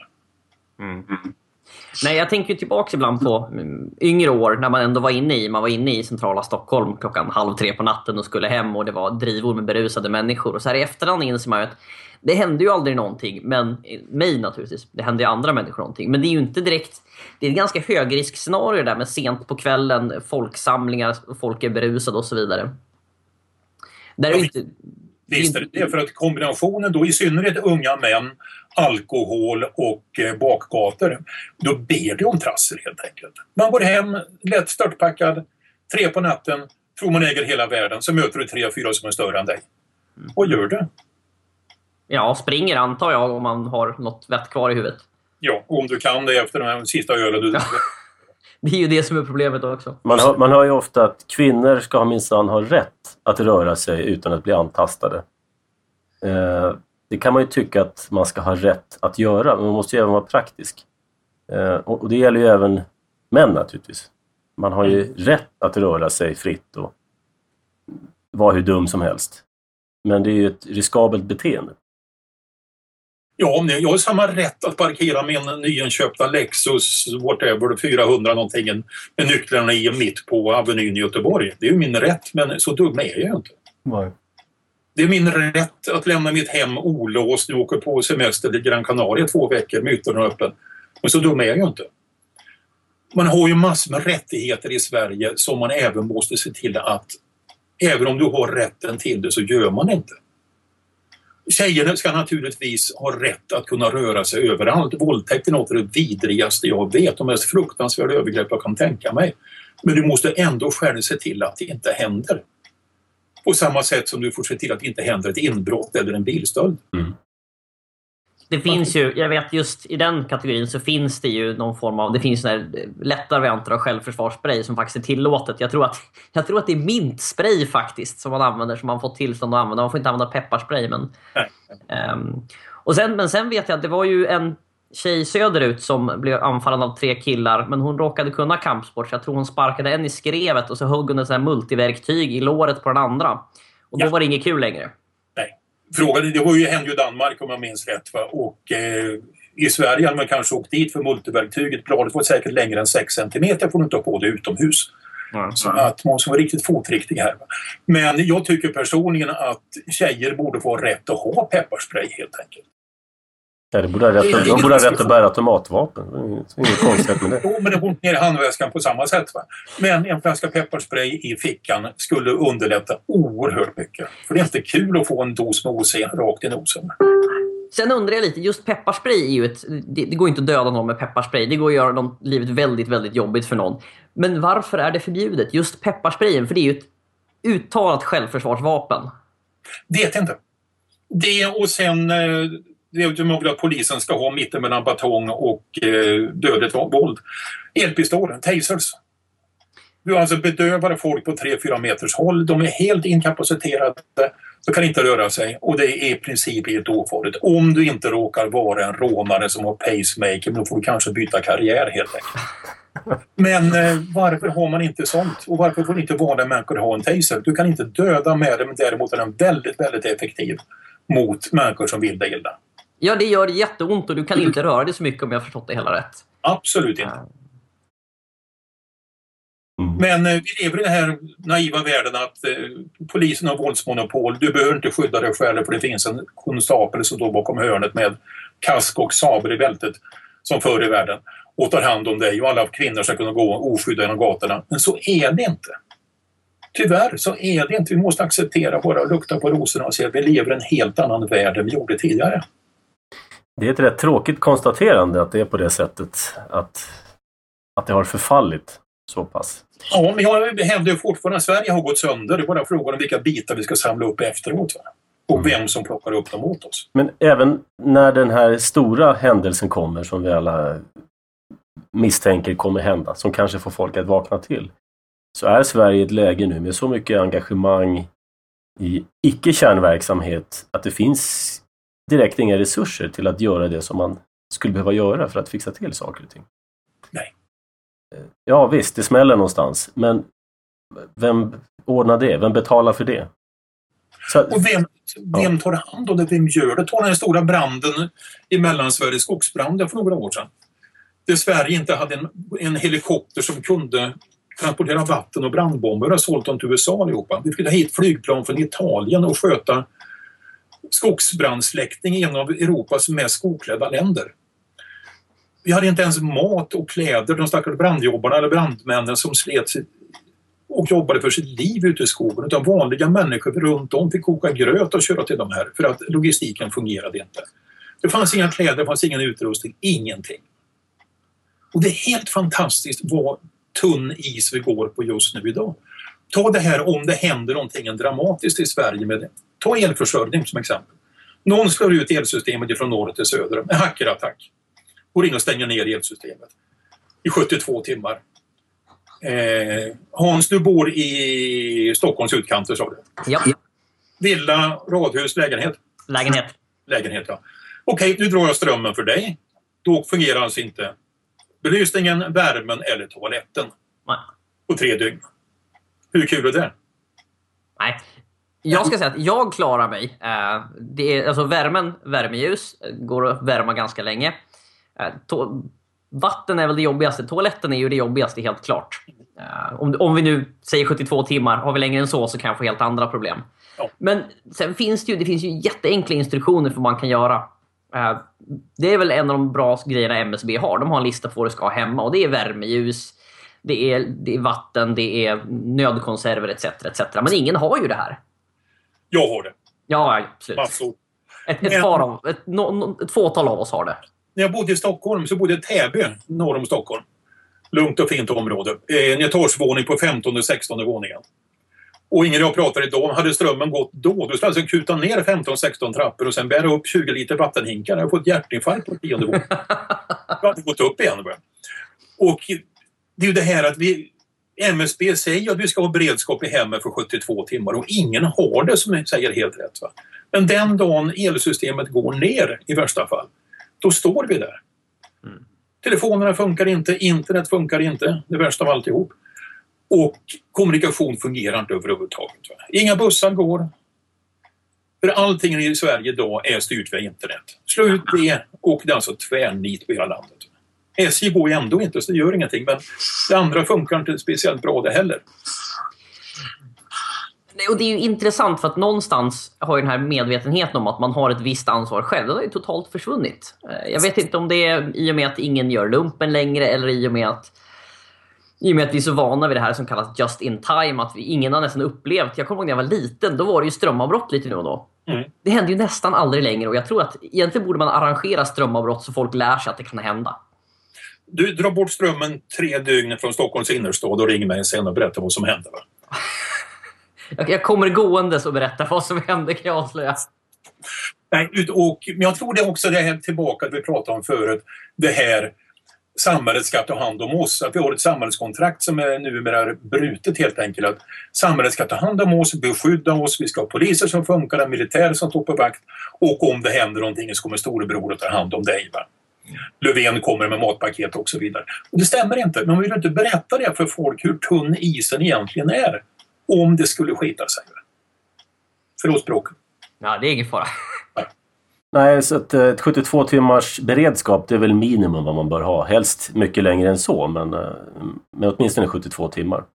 Nej, jag tänker tillbaka ibland på yngre år när man ändå var inne i centrala Stockholm 2:30 på natten och skulle hem, och det var drivor med berusade människor. Och så här i efterhand inser man ju att det hände ju aldrig någonting, men mig naturligtvis, det hände ju andra människor någonting. Men det är ju inte direkt, det är ett ganska högriskscenario där med sent på kvällen, folksamlingar, folk är berusade och så vidare. Där är inte... Visst är det, för att kombinationen då, i synnerhet unga män, alkohol och bakgator, då ber det om trassel helt enkelt. Man går hem, lätt störtpackad, 3 på natten, tror man äger hela världen, så möter du 3-4 som är större än dig. Och gör det. Ja, springer antar jag om man har något vett kvar i huvudet. Ja, om du kan det efter den här sista ölen. Det är ju det som är problemet också. Man hör ju ofta att kvinnor ska minsann ha rätt att röra sig utan att bli antastade. Det kan man ju tycka att man ska ha rätt att göra, men man måste ju även vara praktisk. Och det gäller ju även män naturligtvis. Man har ju rätt att röra sig fritt och vara hur dum som helst. Men det är ju ett riskabelt beteende. Ja, jag har samma rätt att parkera min nyinköpta Lexus, whatever, 400 någonting, med nycklarna i mitt på Avenyn i Göteborg. Det är ju min rätt, men så dum är jag ju inte. Nej. Det är min rätt att lämna mitt hem olåst och åka på semester till Gran Canaria 2 veckor med ytterna öppen. Men så dum är jag ju inte. Man har ju massor med rättigheter i Sverige som man även måste se till att, även om du har rätten till det, så gör man inte. Tjejerna ska naturligtvis ha rätt att kunna röra sig överallt. Våldtäkt är något av det vidrigaste jag vet, de mest fruktansvärda övergrepp jag kan tänka mig. Men du måste ändå själv se till att det inte händer. På samma sätt som du får se till att det inte händer ett inbrott eller en bilstöld. Det finns ju, jag vet just i den kategorin så finns det ju någon form av, det finns såna här lättare varianter av självförsvarsspray som faktiskt är tillåtet. Jag tror att det är mintspray faktiskt som man använder, som man får tillstånd att använda. Man får inte använda pepparspray, men men sen vet jag att det var ju en tjej söderut som blev anfallen av 3 killar, men hon råkade kunna kampsport, så jag tror hon sparkade en i skrevet och så högg hon en sån här multiverktyg i låret på den andra. Och då var det inget kul längre. Frågan, det var ju, hände ju i Danmark om jag minns rätt, va? Och i Sverige hade man kanske åkt dit för multiverktyget. Bladet var säkert längre än 6 centimeter, får du inte ha på det utomhus. Så att man ska vara riktigt fotriktig här. Va? Men jag tycker personligen att tjejer borde få rätt att ha pepparspray helt enkelt. Ja, de borde ha rätt att bära automatvapen. Det är inget konstigt med det. Jo, men det går ner i handväskan på samma sätt. Va? Men en flaska pepparspray i fickan skulle underlätta oerhört mycket. För det är inte kul att få en dos med OC rakt i nosen. Sen undrar jag lite, just pepparspray är ju det går inte att döda någon med pepparspray. Det går att göra livet väldigt, väldigt jobbigt för någon. Men varför är det förbjudet? Just pepparsprayen, för det är ju ett uttalat självförsvarsvapen. Vet inte. Det och sen... Det är ju många att polisen ska ha mitten mellan batong och dödligt våld. Elpistoler, tasers. Du alltså bedövar folk på 3-4 meters håll. De är helt inkapaciterade. De kan inte röra sig. Och det är i princip helt ofarligt. Om du inte råkar vara en rånare som har pacemaker, då får du kanske byta karriär helt enkelt. Men varför har man inte sånt? Och varför får inte vanliga människor ha en taser? Du kan inte döda med det, men däremot är den väldigt, väldigt effektiv mot människor som vill dig illa. Ja, det gör jätteont och du kan inte röra dig så mycket om jag har förstått det hela rätt. Absolut inte. Men vi lever i den här naiva världen att polisen har våldsmonopol. Du behöver inte skydda dig själv för det finns en konstapel som står bakom hörnet med kask och sabel i bältet som förr i världen och tar hand om dig och alla kvinnor ska kunna gå oskyddade genom gatorna. Men så är det inte. Tyvärr så är det inte. Vi måste acceptera bara lukta på rosorna och se att vi lever i en helt annan värld än vi gjorde tidigare. Det är ett rätt tråkigt konstaterande att det är på det sättet att det har förfallit så pass. Ja, men jag hävdar ju fortfarande att Sverige har gått sönder. Det är bara frågan om vilka bitar vi ska samla upp efteråt. Va? Och vem som plockar upp dem åt oss. Men även när den här stora händelsen kommer som vi alla misstänker kommer hända, som kanske får folk att vakna till, så är Sverige i ett läge nu med så mycket engagemang i icke-kärnverksamhet att det finns direkt inga resurser till att göra det som man skulle behöva göra för att fixa till saker och ting. Nej. Ja visst, det smäller någonstans. Men vem ordnar det? Vem betalar för det? Så, och vem tar hand om det? Vem gör det? Ta den stora branden i Mellansverige, skogsbranden för några år sedan. Där Sverige inte hade en helikopter som kunde transportera vatten och brandbomber och sålt dem till USA allihopa. Vi fick ta hit flygplan från Italien och sköta skogsbrandsläckning i en av Europas mest skogklädda länder. Vi hade inte ens mat och kläder. De stackars brandjobbarna eller brandmännen som slet och jobbade för sitt liv ute i skogen. Utan vanliga människor runt om fick koka gröt och köra till de här för att logistiken fungerade inte. Det fanns inga kläder, det fanns ingen utrustning, ingenting. Och det är helt fantastiskt vad tunn is vi går på just nu idag. Ta det här om det händer någonting dramatiskt i Sverige med det. Ta elförsörjning som exempel. Någon slår ut elsystemet från norr till söder. En hackerattack. Går in och stänger ner elsystemet i 72 timmar. Hans, du bor i Stockholms utkanter, sa du? Ja. Villa, radhus, lägenhet? Lägenhet, ja. Okej, nu drar jag strömmen för dig. Då fungerar alltså inte belysningen, värmen eller toaletten. Nej. På 3 dygn. Hur kul är det? Nej. Jag ska säga att jag klarar mig. Det är, alltså värmeljus går att värma ganska länge. Vatten är väl det jobbigaste. Toaletten är ju det jobbigaste, helt klart. Om vi nu säger 72 timmar, har vi längre än så kan jag få helt andra problem. Ja. Men sen finns det ju jätteenkla instruktioner för vad man kan göra. Det är väl en av de bra grejerna MSB har. De har en lista på vad du ska ha hemma. Och det är värmeljus, det är vatten, det är nödkonserver etc. Men ingen har ju det här. Jag har det. Ja, absolut. Massor. Ett fåtal av oss har det. När jag bodde i Stockholm så bodde jag i Täby, norr om Stockholm. Lugnt och fint område. En etagevåning på 15 och 16 våningen. Och ingen jag pratade idag, hade strömmen gått då. Du skulle alltså kuta ner 15-16 trappor och sen bära upp 20 liter vattenhinkar. Jag har fått hjärtinfarkt på 10:e våningen. Jag har gått upp igen. Och det är ju det här att MSB säger att vi ska ha beredskap i hemmet för 72 timmar och ingen har det, som säger helt rätt. Va? Men den dagen elsystemet går ner i värsta fall, då står vi där. Telefonerna funkar inte, internet funkar inte, det värsta av alltihop. Och kommunikation fungerar inte överhuvudtaget. Va? Inga bussar går. För allting i Sverige idag är styrt via internet. Slå ut det och det är alltså tvärnit på hela landet. SJ går ju ändå inte, så det gör ingenting. Men det andra funkar inte speciellt bra det heller. Och det är ju intressant för att någonstans har ju den här medvetenheten om att man har ett visst ansvar själv. Det har ju totalt försvunnit. Jag vet inte om det är i och med att ingen gör lumpen längre eller i och med att vi är så vana vid det här som kallas just in time, att ingen har nästan upplevt. Jag kommer ihåg när jag var liten, då var det ju strömavbrott lite nu och då. Det händer ju nästan aldrig längre och jag tror att egentligen borde man arrangera strömavbrott så folk lär sig att det kan hända. Du drar bort strömmen 3 dygn från Stockholms innerstad och ringer mig sen och berättar vad som händer, va? Jag kommer gåendes och berättar vad som händer, kan jag avslöja. Nej, men jag tror det är också det här tillbaka att vi pratade om förut. Det här samhället ska ta hand om oss. Att vi har ett samhällskontrakt som är numera brutet helt enkelt. Att samhället ska ta hand om oss, beskydda oss. Vi ska ha poliser som funkar, militär som står på vakt. Och om det händer någonting så kommer storebror att ta hand om dig, va? Löfven kommer med matpaket och så vidare. Och det stämmer inte. Man vill inte berätta det för folk hur tunn isen egentligen är om det skulle skita sig. Förlåt språket. Ja, det är ingen fara. Nej, så att ett 72 timmars beredskap, det är väl minimum vad man bör ha. Helst mycket längre än så, men åtminstone 72 timmar.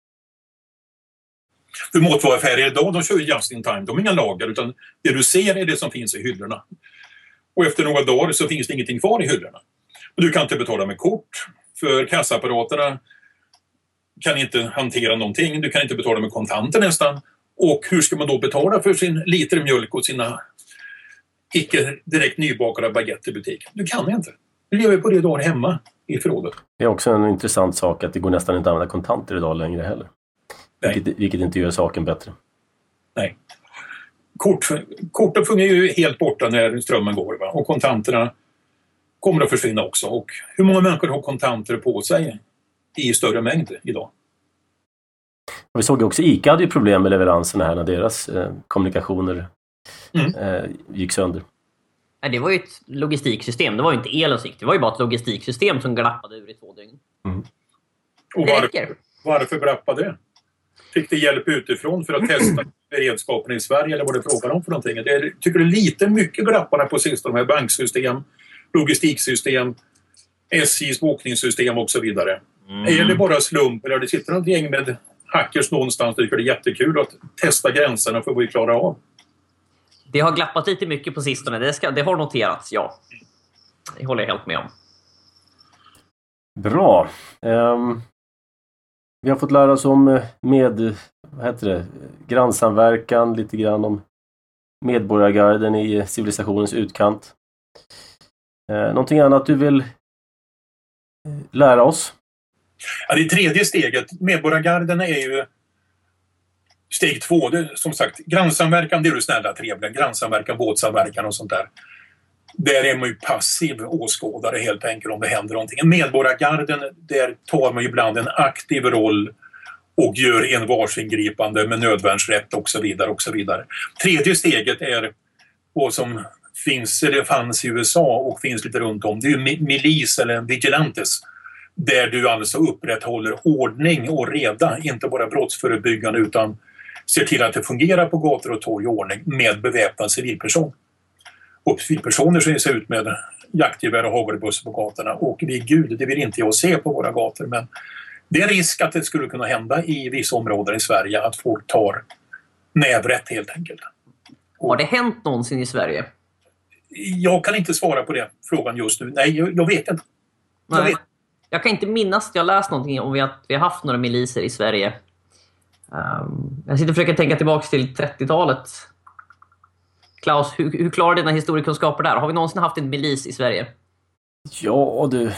För matvaruaffärer idag, de kör ju just in time. De har inga lager, utan det du ser är det som finns i hyllorna. Och efter några dagar så finns det ingenting kvar i hyllorna. Och du kan inte betala med kort, för kassaapparaterna kan inte hantera någonting. Du kan inte betala med kontanter nästan. Och hur ska man då betala för sin liter mjölk och sina icke direkt nybakade baguette i butiken? Du kan inte. Du lever på det du har hemma i förrådet. Det är också en intressant sak att det går nästan inte att använda kontanter idag längre heller. Vilket inte gör saken bättre. Nej. Korten fungerar ju helt borta när strömmen går. Va? Och kontanterna kommer att försvinna också. Och hur många människor har kontanter på sig i större mängd idag? Och vi såg ju också ICA hade ju problem med leveranserna här när deras kommunikationer gick sönder. Nej, det var ju ett logistiksystem. Det var ju inte elen som gick. Det var ju bara ett logistiksystem som glappade ur i 2 dygn. Och varför glappade det? Fick det hjälp utifrån för att testa beredskapen i Sverige eller vad det frågar om för någonting? Jag tycker det är lite mycket glapparna på sistone med banksystem, logistiksystem, SJs bokningssystem och så vidare. Är det bara slump eller det sitter något gäng med hackers någonstans och tycker det är jättekul att testa gränserna för vad vi klarar av? Det har glappat lite mycket på sistone. Det har noterats, ja. Det håller jag helt med om. Bra. Vi har fått lära oss om grannsamverkan, lite grann om medborgargarden i civilisationens utkant. Någonting annat du vill lära oss? Ja, det tredje steget. Medborgargarden är ju steg 2. Det, som sagt, grannsamverkan, det är du snälla trevliga. Grannsamverkan, båtsamverkan och sånt där. Där är man ju passiv åskådare helt enkelt om det händer någonting. Medborgargarden, där tar man ju ibland en aktiv roll och gör en varsingripande med nödvärnsrätt och så vidare och så vidare. Tredje steget är vad som fanns i USA och finns lite runt om. Det är ju milis eller vigilantes. Där du alltså upprätthåller ordning och reda, inte bara brottsförebyggande utan ser till att det fungerar på gator och torg i ordning med beväpnad civilperson. Och civilpersoner som ser ut med jaktgevär och hagelbussar på gatorna. Och vid Gud, det vill inte jag se på våra gator. Men det är risk att det skulle kunna hända i vissa områden i Sverige att folk tar nävrätt helt enkelt. Har det hänt någonsin i Sverige? Jag kan inte svara på det frågan just nu. Nej, jag vet inte. Jag kan inte minnas att jag läst någonting om att vi har haft några miliser i Sverige. Jag sitter och försöker tänka tillbaka till 30-talet. Klaus, hur klarar dina historiekunskaper där? Har vi någonsin haft en milis i Sverige? Ja, du...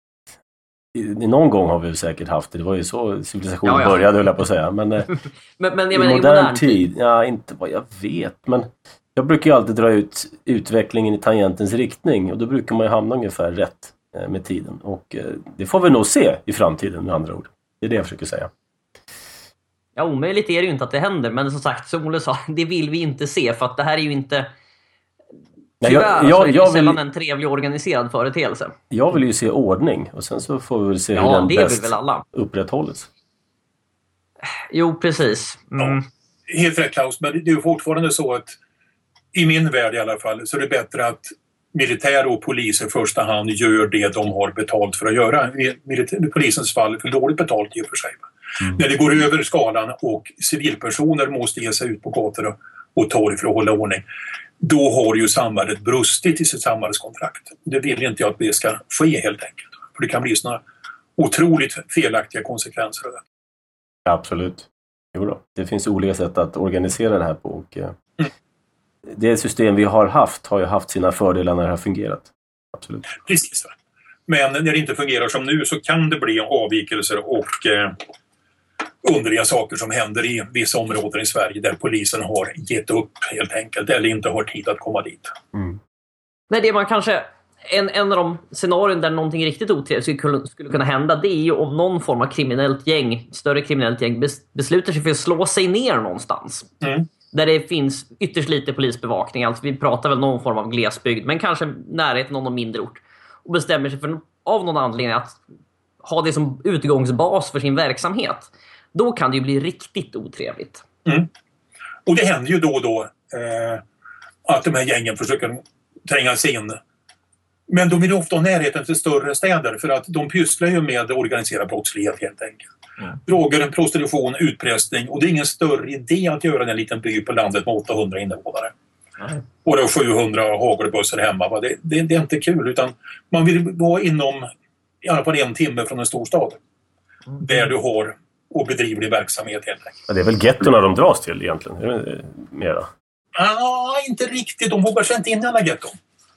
Någon gång har vi säkert haft det. Det var ju så civilisationen började, höll jag på att säga. Men, men i modern tid, ja, inte vad jag vet. Men jag brukar ju alltid dra ut utvecklingen i tangentens riktning. Och då brukar man ju hamna ungefär rätt med tiden. Och det får vi nog se i framtiden med andra ord. Det är det jag försöker säga. Ja, omöjligt är det ju inte att det händer. Men som sagt, som Olle sa, det vill vi inte se. För att det här är ju inte... Tyvärr, jag vill sällan en trevlig organiserad företeelse. Jag vill ju se ordning. Och sen så får vi väl se hur den bäst upprätthålls. Jo, precis. Ja, helt rätt Klaus, men det är ju fortfarande så att i min värld i alla fall så är det bättre att militär och polis i första hand gör det de har betalt för att göra. I polisens fall för dåligt betalt i och för sig. När det går över skalan och civilpersoner måste ge sig ut på gator och torg för att hålla ordning, då har ju samhället brustit i sitt samhällskontrakt. Det vill inte jag att det ska ske helt enkelt. För det kan bli såna otroligt felaktiga konsekvenser av det. Absolut. Jo då. Det finns olika sätt att organisera det här på. Och, det system vi har ju haft sina fördelar när det har fungerat. Absolut. Precis. Men när det inte fungerar som nu så kan det bli avvikelser och underliga saker som händer i vissa områden i Sverige där polisen har gett upp helt enkelt eller inte har tid att komma dit. Nej, det man kanske en av de scenarion där någonting riktigt otrevligt skulle kunna hända, det är ju om någon form av kriminellt gäng, större kriminellt gäng beslutar sig för att slå sig ner någonstans. Där det finns ytterst lite polisbevakning. Alltså vi pratar väl någon form av glesbygd, men kanske närheten av någon mindre ort. och bestämmer sig för, av någon anledning att ha det som utgångsbas för sin verksamhet, då kan det ju bli riktigt otrevligt. Mm. Och det händer ju då och då att de här gängen försöker tränga sig in. Men de vill ofta ha närheten till större städer för att de pysslar ju med organiserad brottslighet helt enkelt. Droger, prostitution, utpressning, och det är ingen större idé att göra en liten by på landet med 800 invånare. Och då 700 hagelbussar hemma. Det är inte kul, utan man vill vara inom i alla fall 1 timme från en stor stad. Där du har och bedriver din verksamhet helt enkelt. Ja, det är väl gettorna de dras till egentligen? Är det mera? Inte riktigt. De vågar sig inte in i alla getton.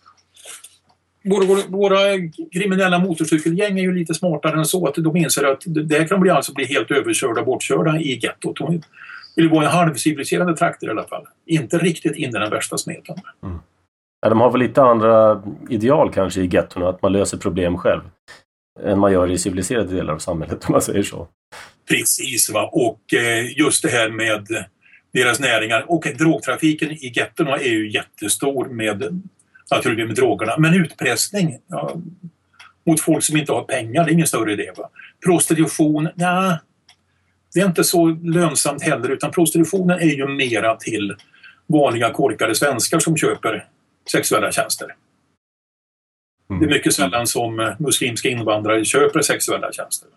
Våra kriminella motorcykelgäng är ju lite smartare än så, att de inser att det kan bli helt överkörda, bortkörda i gettot. De vill vara en halvciviliserande trakter i alla fall. Inte riktigt in i den värsta smeten. Mm. Ja, de har väl lite andra ideal kanske i gettorna, att man löser problem själv än man gör i civiliserade delar av samhället, om man säger så. Precis, va. Och just det här med deras näringar. Och drogtrafiken i gettorna är ju jättestor med drogerna. Men utpressning mot folk som inte har pengar, det är ingen större idé. Va? Prostitution, det är inte så lönsamt heller, utan prostitutionen är ju mera till vanliga korkade svenskar som köper sexuella tjänster. Det är mycket sällan som muslimska invandrare köper sexuella tjänster.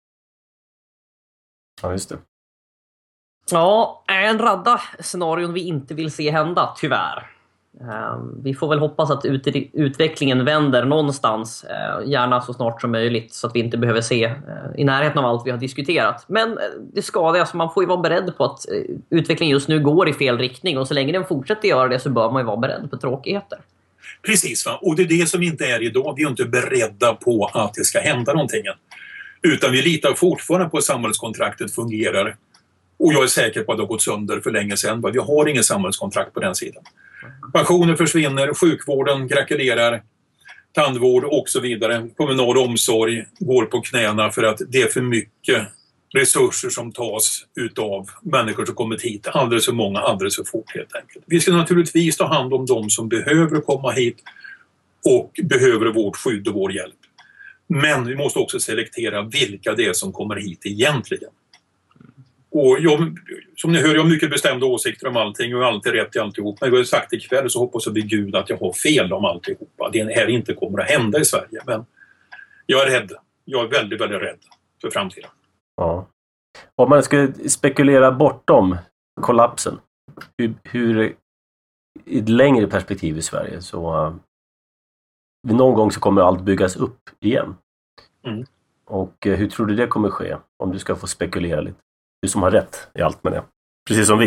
Ja, just det. Ja, en radda scenarion vi inte vill se hända, tyvärr. Vi får väl hoppas att utvecklingen vänder någonstans, gärna så snart som möjligt, så att vi inte behöver se i närheten av allt vi har diskuterat. Men det skadar, alltså man får ju vara beredd på att utvecklingen just nu går i fel riktning, och så länge den fortsätter göra det så bör man ju vara beredd på tråkigheter. Precis, va? Och det är det som inte är idag. Vi är inte beredda på att det ska hända någonting. Utan vi litar fortfarande på att samhällskontraktet fungerar. Och jag är säker på att det har gått sönder för länge sedan. Vi har ingen samhällskontrakt på den sidan. Pensioner försvinner, sjukvården krackelerar, tandvård och så vidare. Kommunal omsorg går på knäna för att det är för mycket resurser som tas utav människor som kommit hit. Alldeles för många, alldeles för fort helt enkelt. Vi ska naturligtvis ta hand om de som behöver komma hit och behöver vårt skydd och vår hjälp. Men vi måste också selektera vilka det är som kommer hit egentligen. Och som ni hör, jag har mycket bestämda åsikter om allting och alltid rätt i alltihop. Men jag har sagt ikväll så hoppas jag vid Gud att jag har fel om alltihopa. Det här inte kommer att hända i Sverige. Men jag är rädd. Jag är väldigt, väldigt rädd för framtiden. Ja. Om man ska spekulera bortom kollapsen, hur i ett längre perspektiv i Sverige så någon gång så kommer allt byggas upp igen. Mm. Och hur tror du det kommer ske? Om du ska få spekulera lite. Du som har rätt i allt med det. Precis som vi.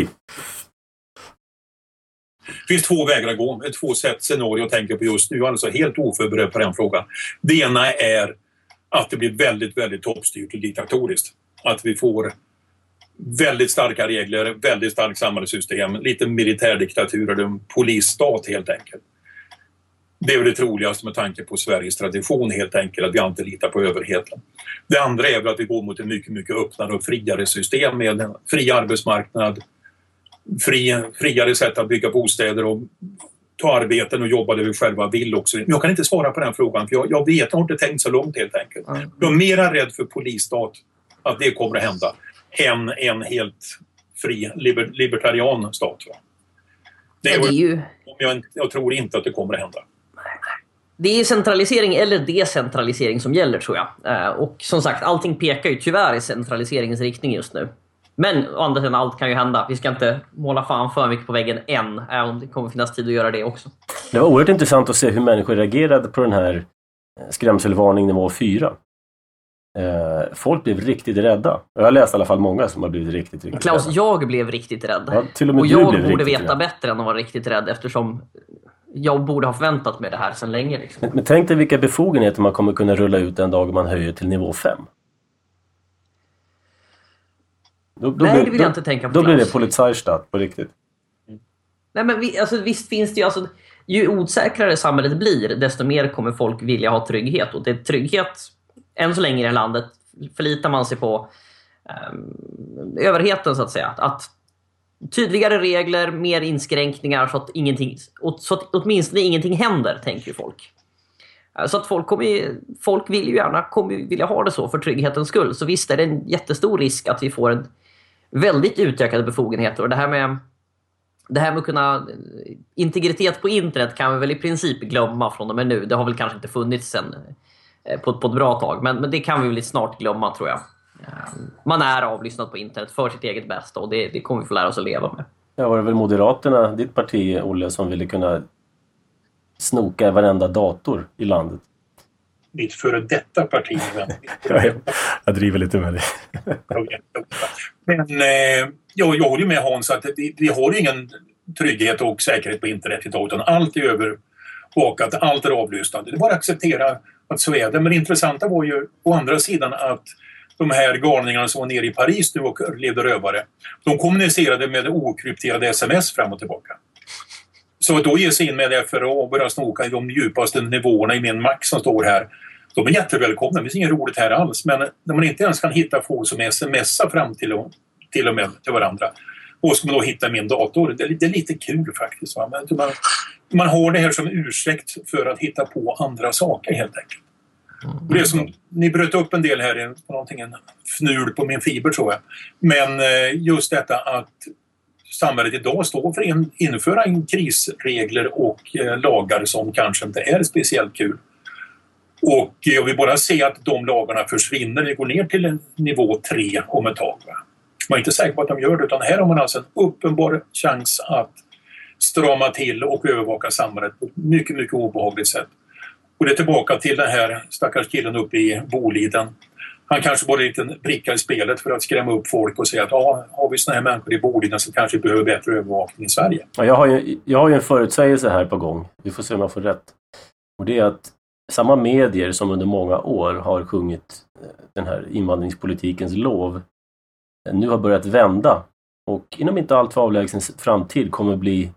Det finns 2 vägar att gå. 2 sätt scenario jag tänker på just nu. Alltså helt oförberedd på den frågan. Det ena är att det blir väldigt, väldigt toppstyrt och diktatoriskt. Att vi får väldigt starka regler, väldigt starkt samhällssystem, lite militärdiktatur eller en polisstat helt enkelt. Det är väl det troligaste med tanke på Sveriges tradition helt enkelt, att vi inte litar på överheten. Det andra är väl att vi går mot en mycket, mycket öppnare och friare system med en fri arbetsmarknad, friare sätt att bygga bostäder och ta arbeten och jobba där vi själva vill också. Men jag kan inte svara på den frågan, för jag vet, jag har inte tänkt så långt helt enkelt. Jag är mera rädd för polisstat, att det kommer att hända, än en helt fri libertarian stat. Va? Jag tror inte att det kommer att hända. Det är centralisering eller decentralisering som gäller, tror jag. Och som sagt, allting pekar ju tyvärr i centraliseringens riktning just nu. Men å andra sidan, allt kan ju hända. Vi ska inte måla fan för mycket på väggen än, även om det kommer finnas tid att göra det också. Det var oerhört intressant att se hur människor reagerade på den här skrämselvarning nivå 4. Folk blev riktigt rädda. Jag har läst i alla fall många som har blivit riktigt Klaus, rädda. Jag blev riktigt rädd. Ja, till och med och du jag blev borde riktigt veta rädd. bättre än att vara riktigt rädd, eftersom jag borde ha förväntat mig det här sedan länge. Liksom. Men tänk dig vilka befogenheter man kommer kunna rulla ut en dag man höjer till nivå 5. Nej, det vill jag inte tänka på. Då blir det Polizeistat på riktigt. Nej, men visst finns det ju... Alltså, ju osäkrare samhället blir, desto mer kommer folk vilja ha trygghet. Och det är trygghet, än så länge i det här landet, förlitar man sig på överheten, så att säga. Att tydligare regler, mer inskränkningar så att åtminstone ingenting händer, tänker ju folk. Så att folk vill ju gärna vilja ha det så för trygghetens skull. Så visst är det en jättestor risk att vi får en väldigt utökade befogenheter. Och det här med att kunna integritet på internet kan vi väl i princip glömma från och med nu. Det har väl kanske inte funnits sen på ett bra tag. Men det kan vi väl snart glömma, tror jag. Man är avlyssnad på internet för sitt eget bästa, och det kommer vi få lära oss att leva med. Ja, var det väl Moderaterna, ditt parti, Olle, som ville kunna snoka varenda dator i landet? Mitt före detta parti. Jag driver lite med det. Men jag håller med Hans att vi har ingen trygghet och säkerhet på internet idag, utan allt är övervakat, allt är avlyssnat. Det är bara att acceptera att så är det. Men det intressanta var ju å andra sidan att de här galningarna som var nere i Paris nu och levde rövare, de kommunicerade med okrypterade sms fram och tillbaka. Så att då ge sig in med det för att börja snoka i de djupaste nivåerna i min Mac som står här, de är jättevälkomna. Det finns inget roligt här alls. Men när man inte ens kan hitta folk som smsar fram till och med till varandra, och ska man då hitta min dator, det är lite kul faktiskt. Va? Men man har det här som ursäkt för att hitta på andra saker helt enkelt. Och det är som, ni bröt upp en del här, en fnul på min fiber tror jag. Men just detta att samhället idag står för att införa krisregler och lagar som kanske inte är speciellt kul. Och jag vill bara se att de lagarna försvinner. Vi går ner till en nivå 3 om ett tag. Man är inte säker på att de gör det, utan här har man alltså en uppenbar chans att strama till och övervaka samhället på ett mycket, mycket obehagligt sätt. Och det är tillbaka till den här stackars killen uppe i Boliden. Han kanske bara är en liten bricka i spelet för att skrämma upp folk och säga att har vi såna här människor i Boliden så kanske vi behöver bättre övervakning i Sverige. Ja, jag har ju en förutsägelse här på gång. Vi får se om jag får rätt. Och det är att samma medier som under många år har sjungit den här invandringspolitikens lov nu har börjat vända. Och inom inte allt för avlägsen framtid kommer bli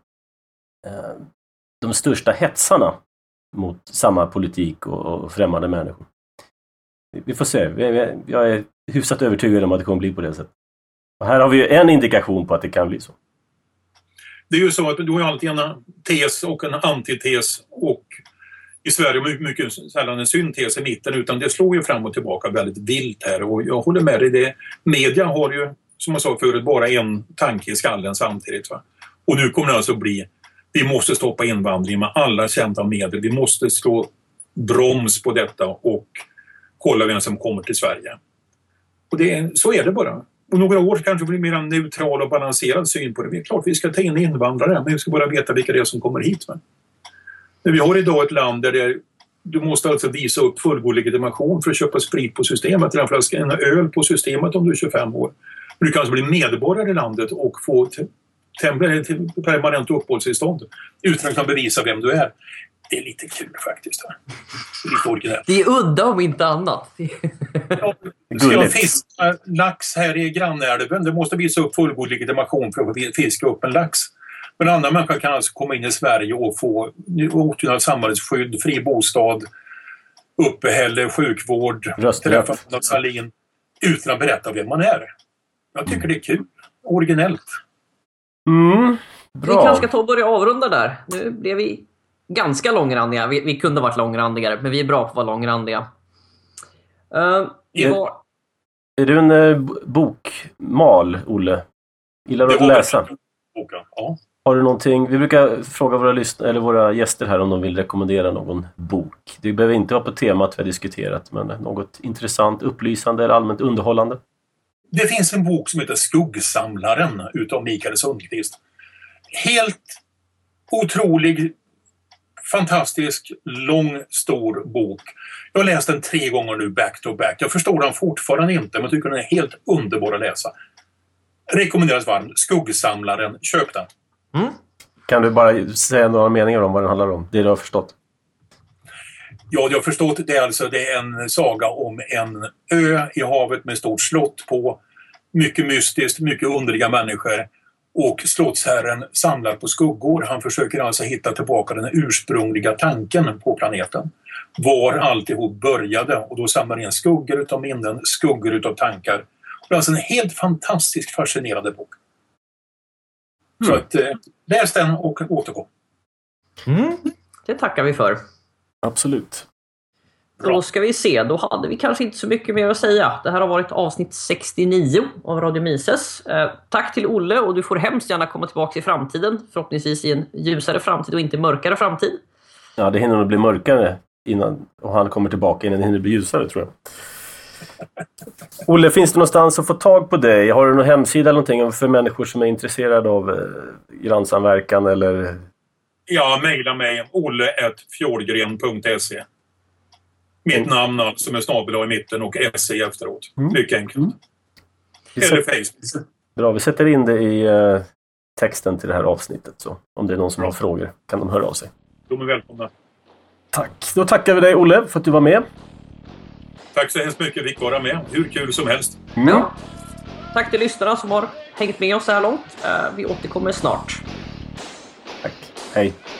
de största hetsarna mot samma politik och främmande människor. Vi får se. Jag är hyfsat övertygad om att det kommer bli på det sättet. Och här har vi ju en indikation på att det kan bli så. Det är ju så att du har alltid en tes och en antites, och i Sverige mycket sällan en syntes i mitten, utan det slår ju fram och tillbaka väldigt vilt här, och jag håller med dig. Det, media har ju, som jag sa förut, bara en tanke i skallen samtidigt. Va? Och nu kommer det alltså bli, vi måste stoppa invandring med alla kända medel. Vi måste slå broms på detta och kolla vem som kommer till Sverige. Och så är det bara. Och några år kanske blir mer en neutral och balanserad syn på det. Det är klart vi ska ta in invandrare, men vi ska bara veta vilka det är som kommer hit. Men vi har idag ett land där du måste alltså visa upp fullgod legitimation för att köpa sprit på systemet, eller en flaska öl på systemet om du är 25 år. Men du kan alltså bli medborgare i landet och få permanent uppehållstillstånd utan att kunna bevisa vem du är. Det är lite kul faktiskt. Det är lite originellt. Det är udda om inte annat. Ska jag fiska lax här i grannälven, det måste visa upp fullgod legitimation för att fiska upp en lax. Men en annan människa kan alltså komma in i Sverige och få åtnjuta samhällsskydd, fri bostad, uppehälle, sjukvård, träffa Salin utan att berätta vem man är. Jag tycker det är kul. Originellt. Bra. Vi kanske ska ta och börja avrunda där. Nu blev vi ganska långrandiga. Vi kunde varit långrandigare, men vi är bra på att vara långrandiga. Är du en bokmal, Olle? Gillar du att läsa? Ja. Har du någonting? Vi brukar fråga våra gäster här om de vill rekommendera någon bok. Det behöver inte vara på temat vi har diskuterat, men något intressant, upplysande eller allmänt underhållande. Det finns en bok som heter Skuggsamlaren utav Mikael Sundqvist. Helt otrolig, fantastisk, lång, stor bok. Jag har läst den 3 gånger nu back to back. Jag förstår den fortfarande inte, men tycker den är helt underbar att läsa. Rekommenderas varmt. Skuggsamlaren. Köp den. Kan du bara säga några meningar om vad den handlar om? Det du har förstått. Ja, jag har förstått det. Det är en saga om en ö i havet med stort slott på. Mycket mystiskt, mycket underliga människor. Och slottsherren samlar på skuggor. Han försöker alltså hitta tillbaka den ursprungliga tanken på planeten. Var alltihop började. Och då samlar han in skuggor utav minnen, skuggor utav tankar. Och det är alltså en helt fantastiskt fascinerande bok. Så att, läs den och återgå. Det tackar vi för. Absolut. Då ska vi se, då hade vi kanske inte så mycket mer att säga. Det här har varit avsnitt 69 av Radio Mises. Tack till Olle, och du får hemskt gärna komma tillbaka i framtiden. Förhoppningsvis i en ljusare framtid och inte mörkare framtid. Ja, det hinner nog bli mörkare innan, och han kommer tillbaka innan det hinner bli ljusare, tror jag. Olle, finns det någonstans att få tag på dig? Har du någon hemsida eller någonting för människor som är intresserade av grannsamverkan eller... Ja, mejla mig olle@fjordgren.se. Mitt namn alltså med snabel i mitten och SE efteråt. Mycket enkelt. Eller Facebook. Bra, vi sätter in det i texten till det här avsnittet. Så om det är någon som har frågor kan de höra av sig. De är välkomna. Tack. Då tackar vi dig, Olle, för att du var med. Tack så hemskt mycket, fick vara med. Hur kul som helst. Ja. Tack till lyssnarna som har hängt med oss så här långt. Vi återkommer snart. Tack. Hej.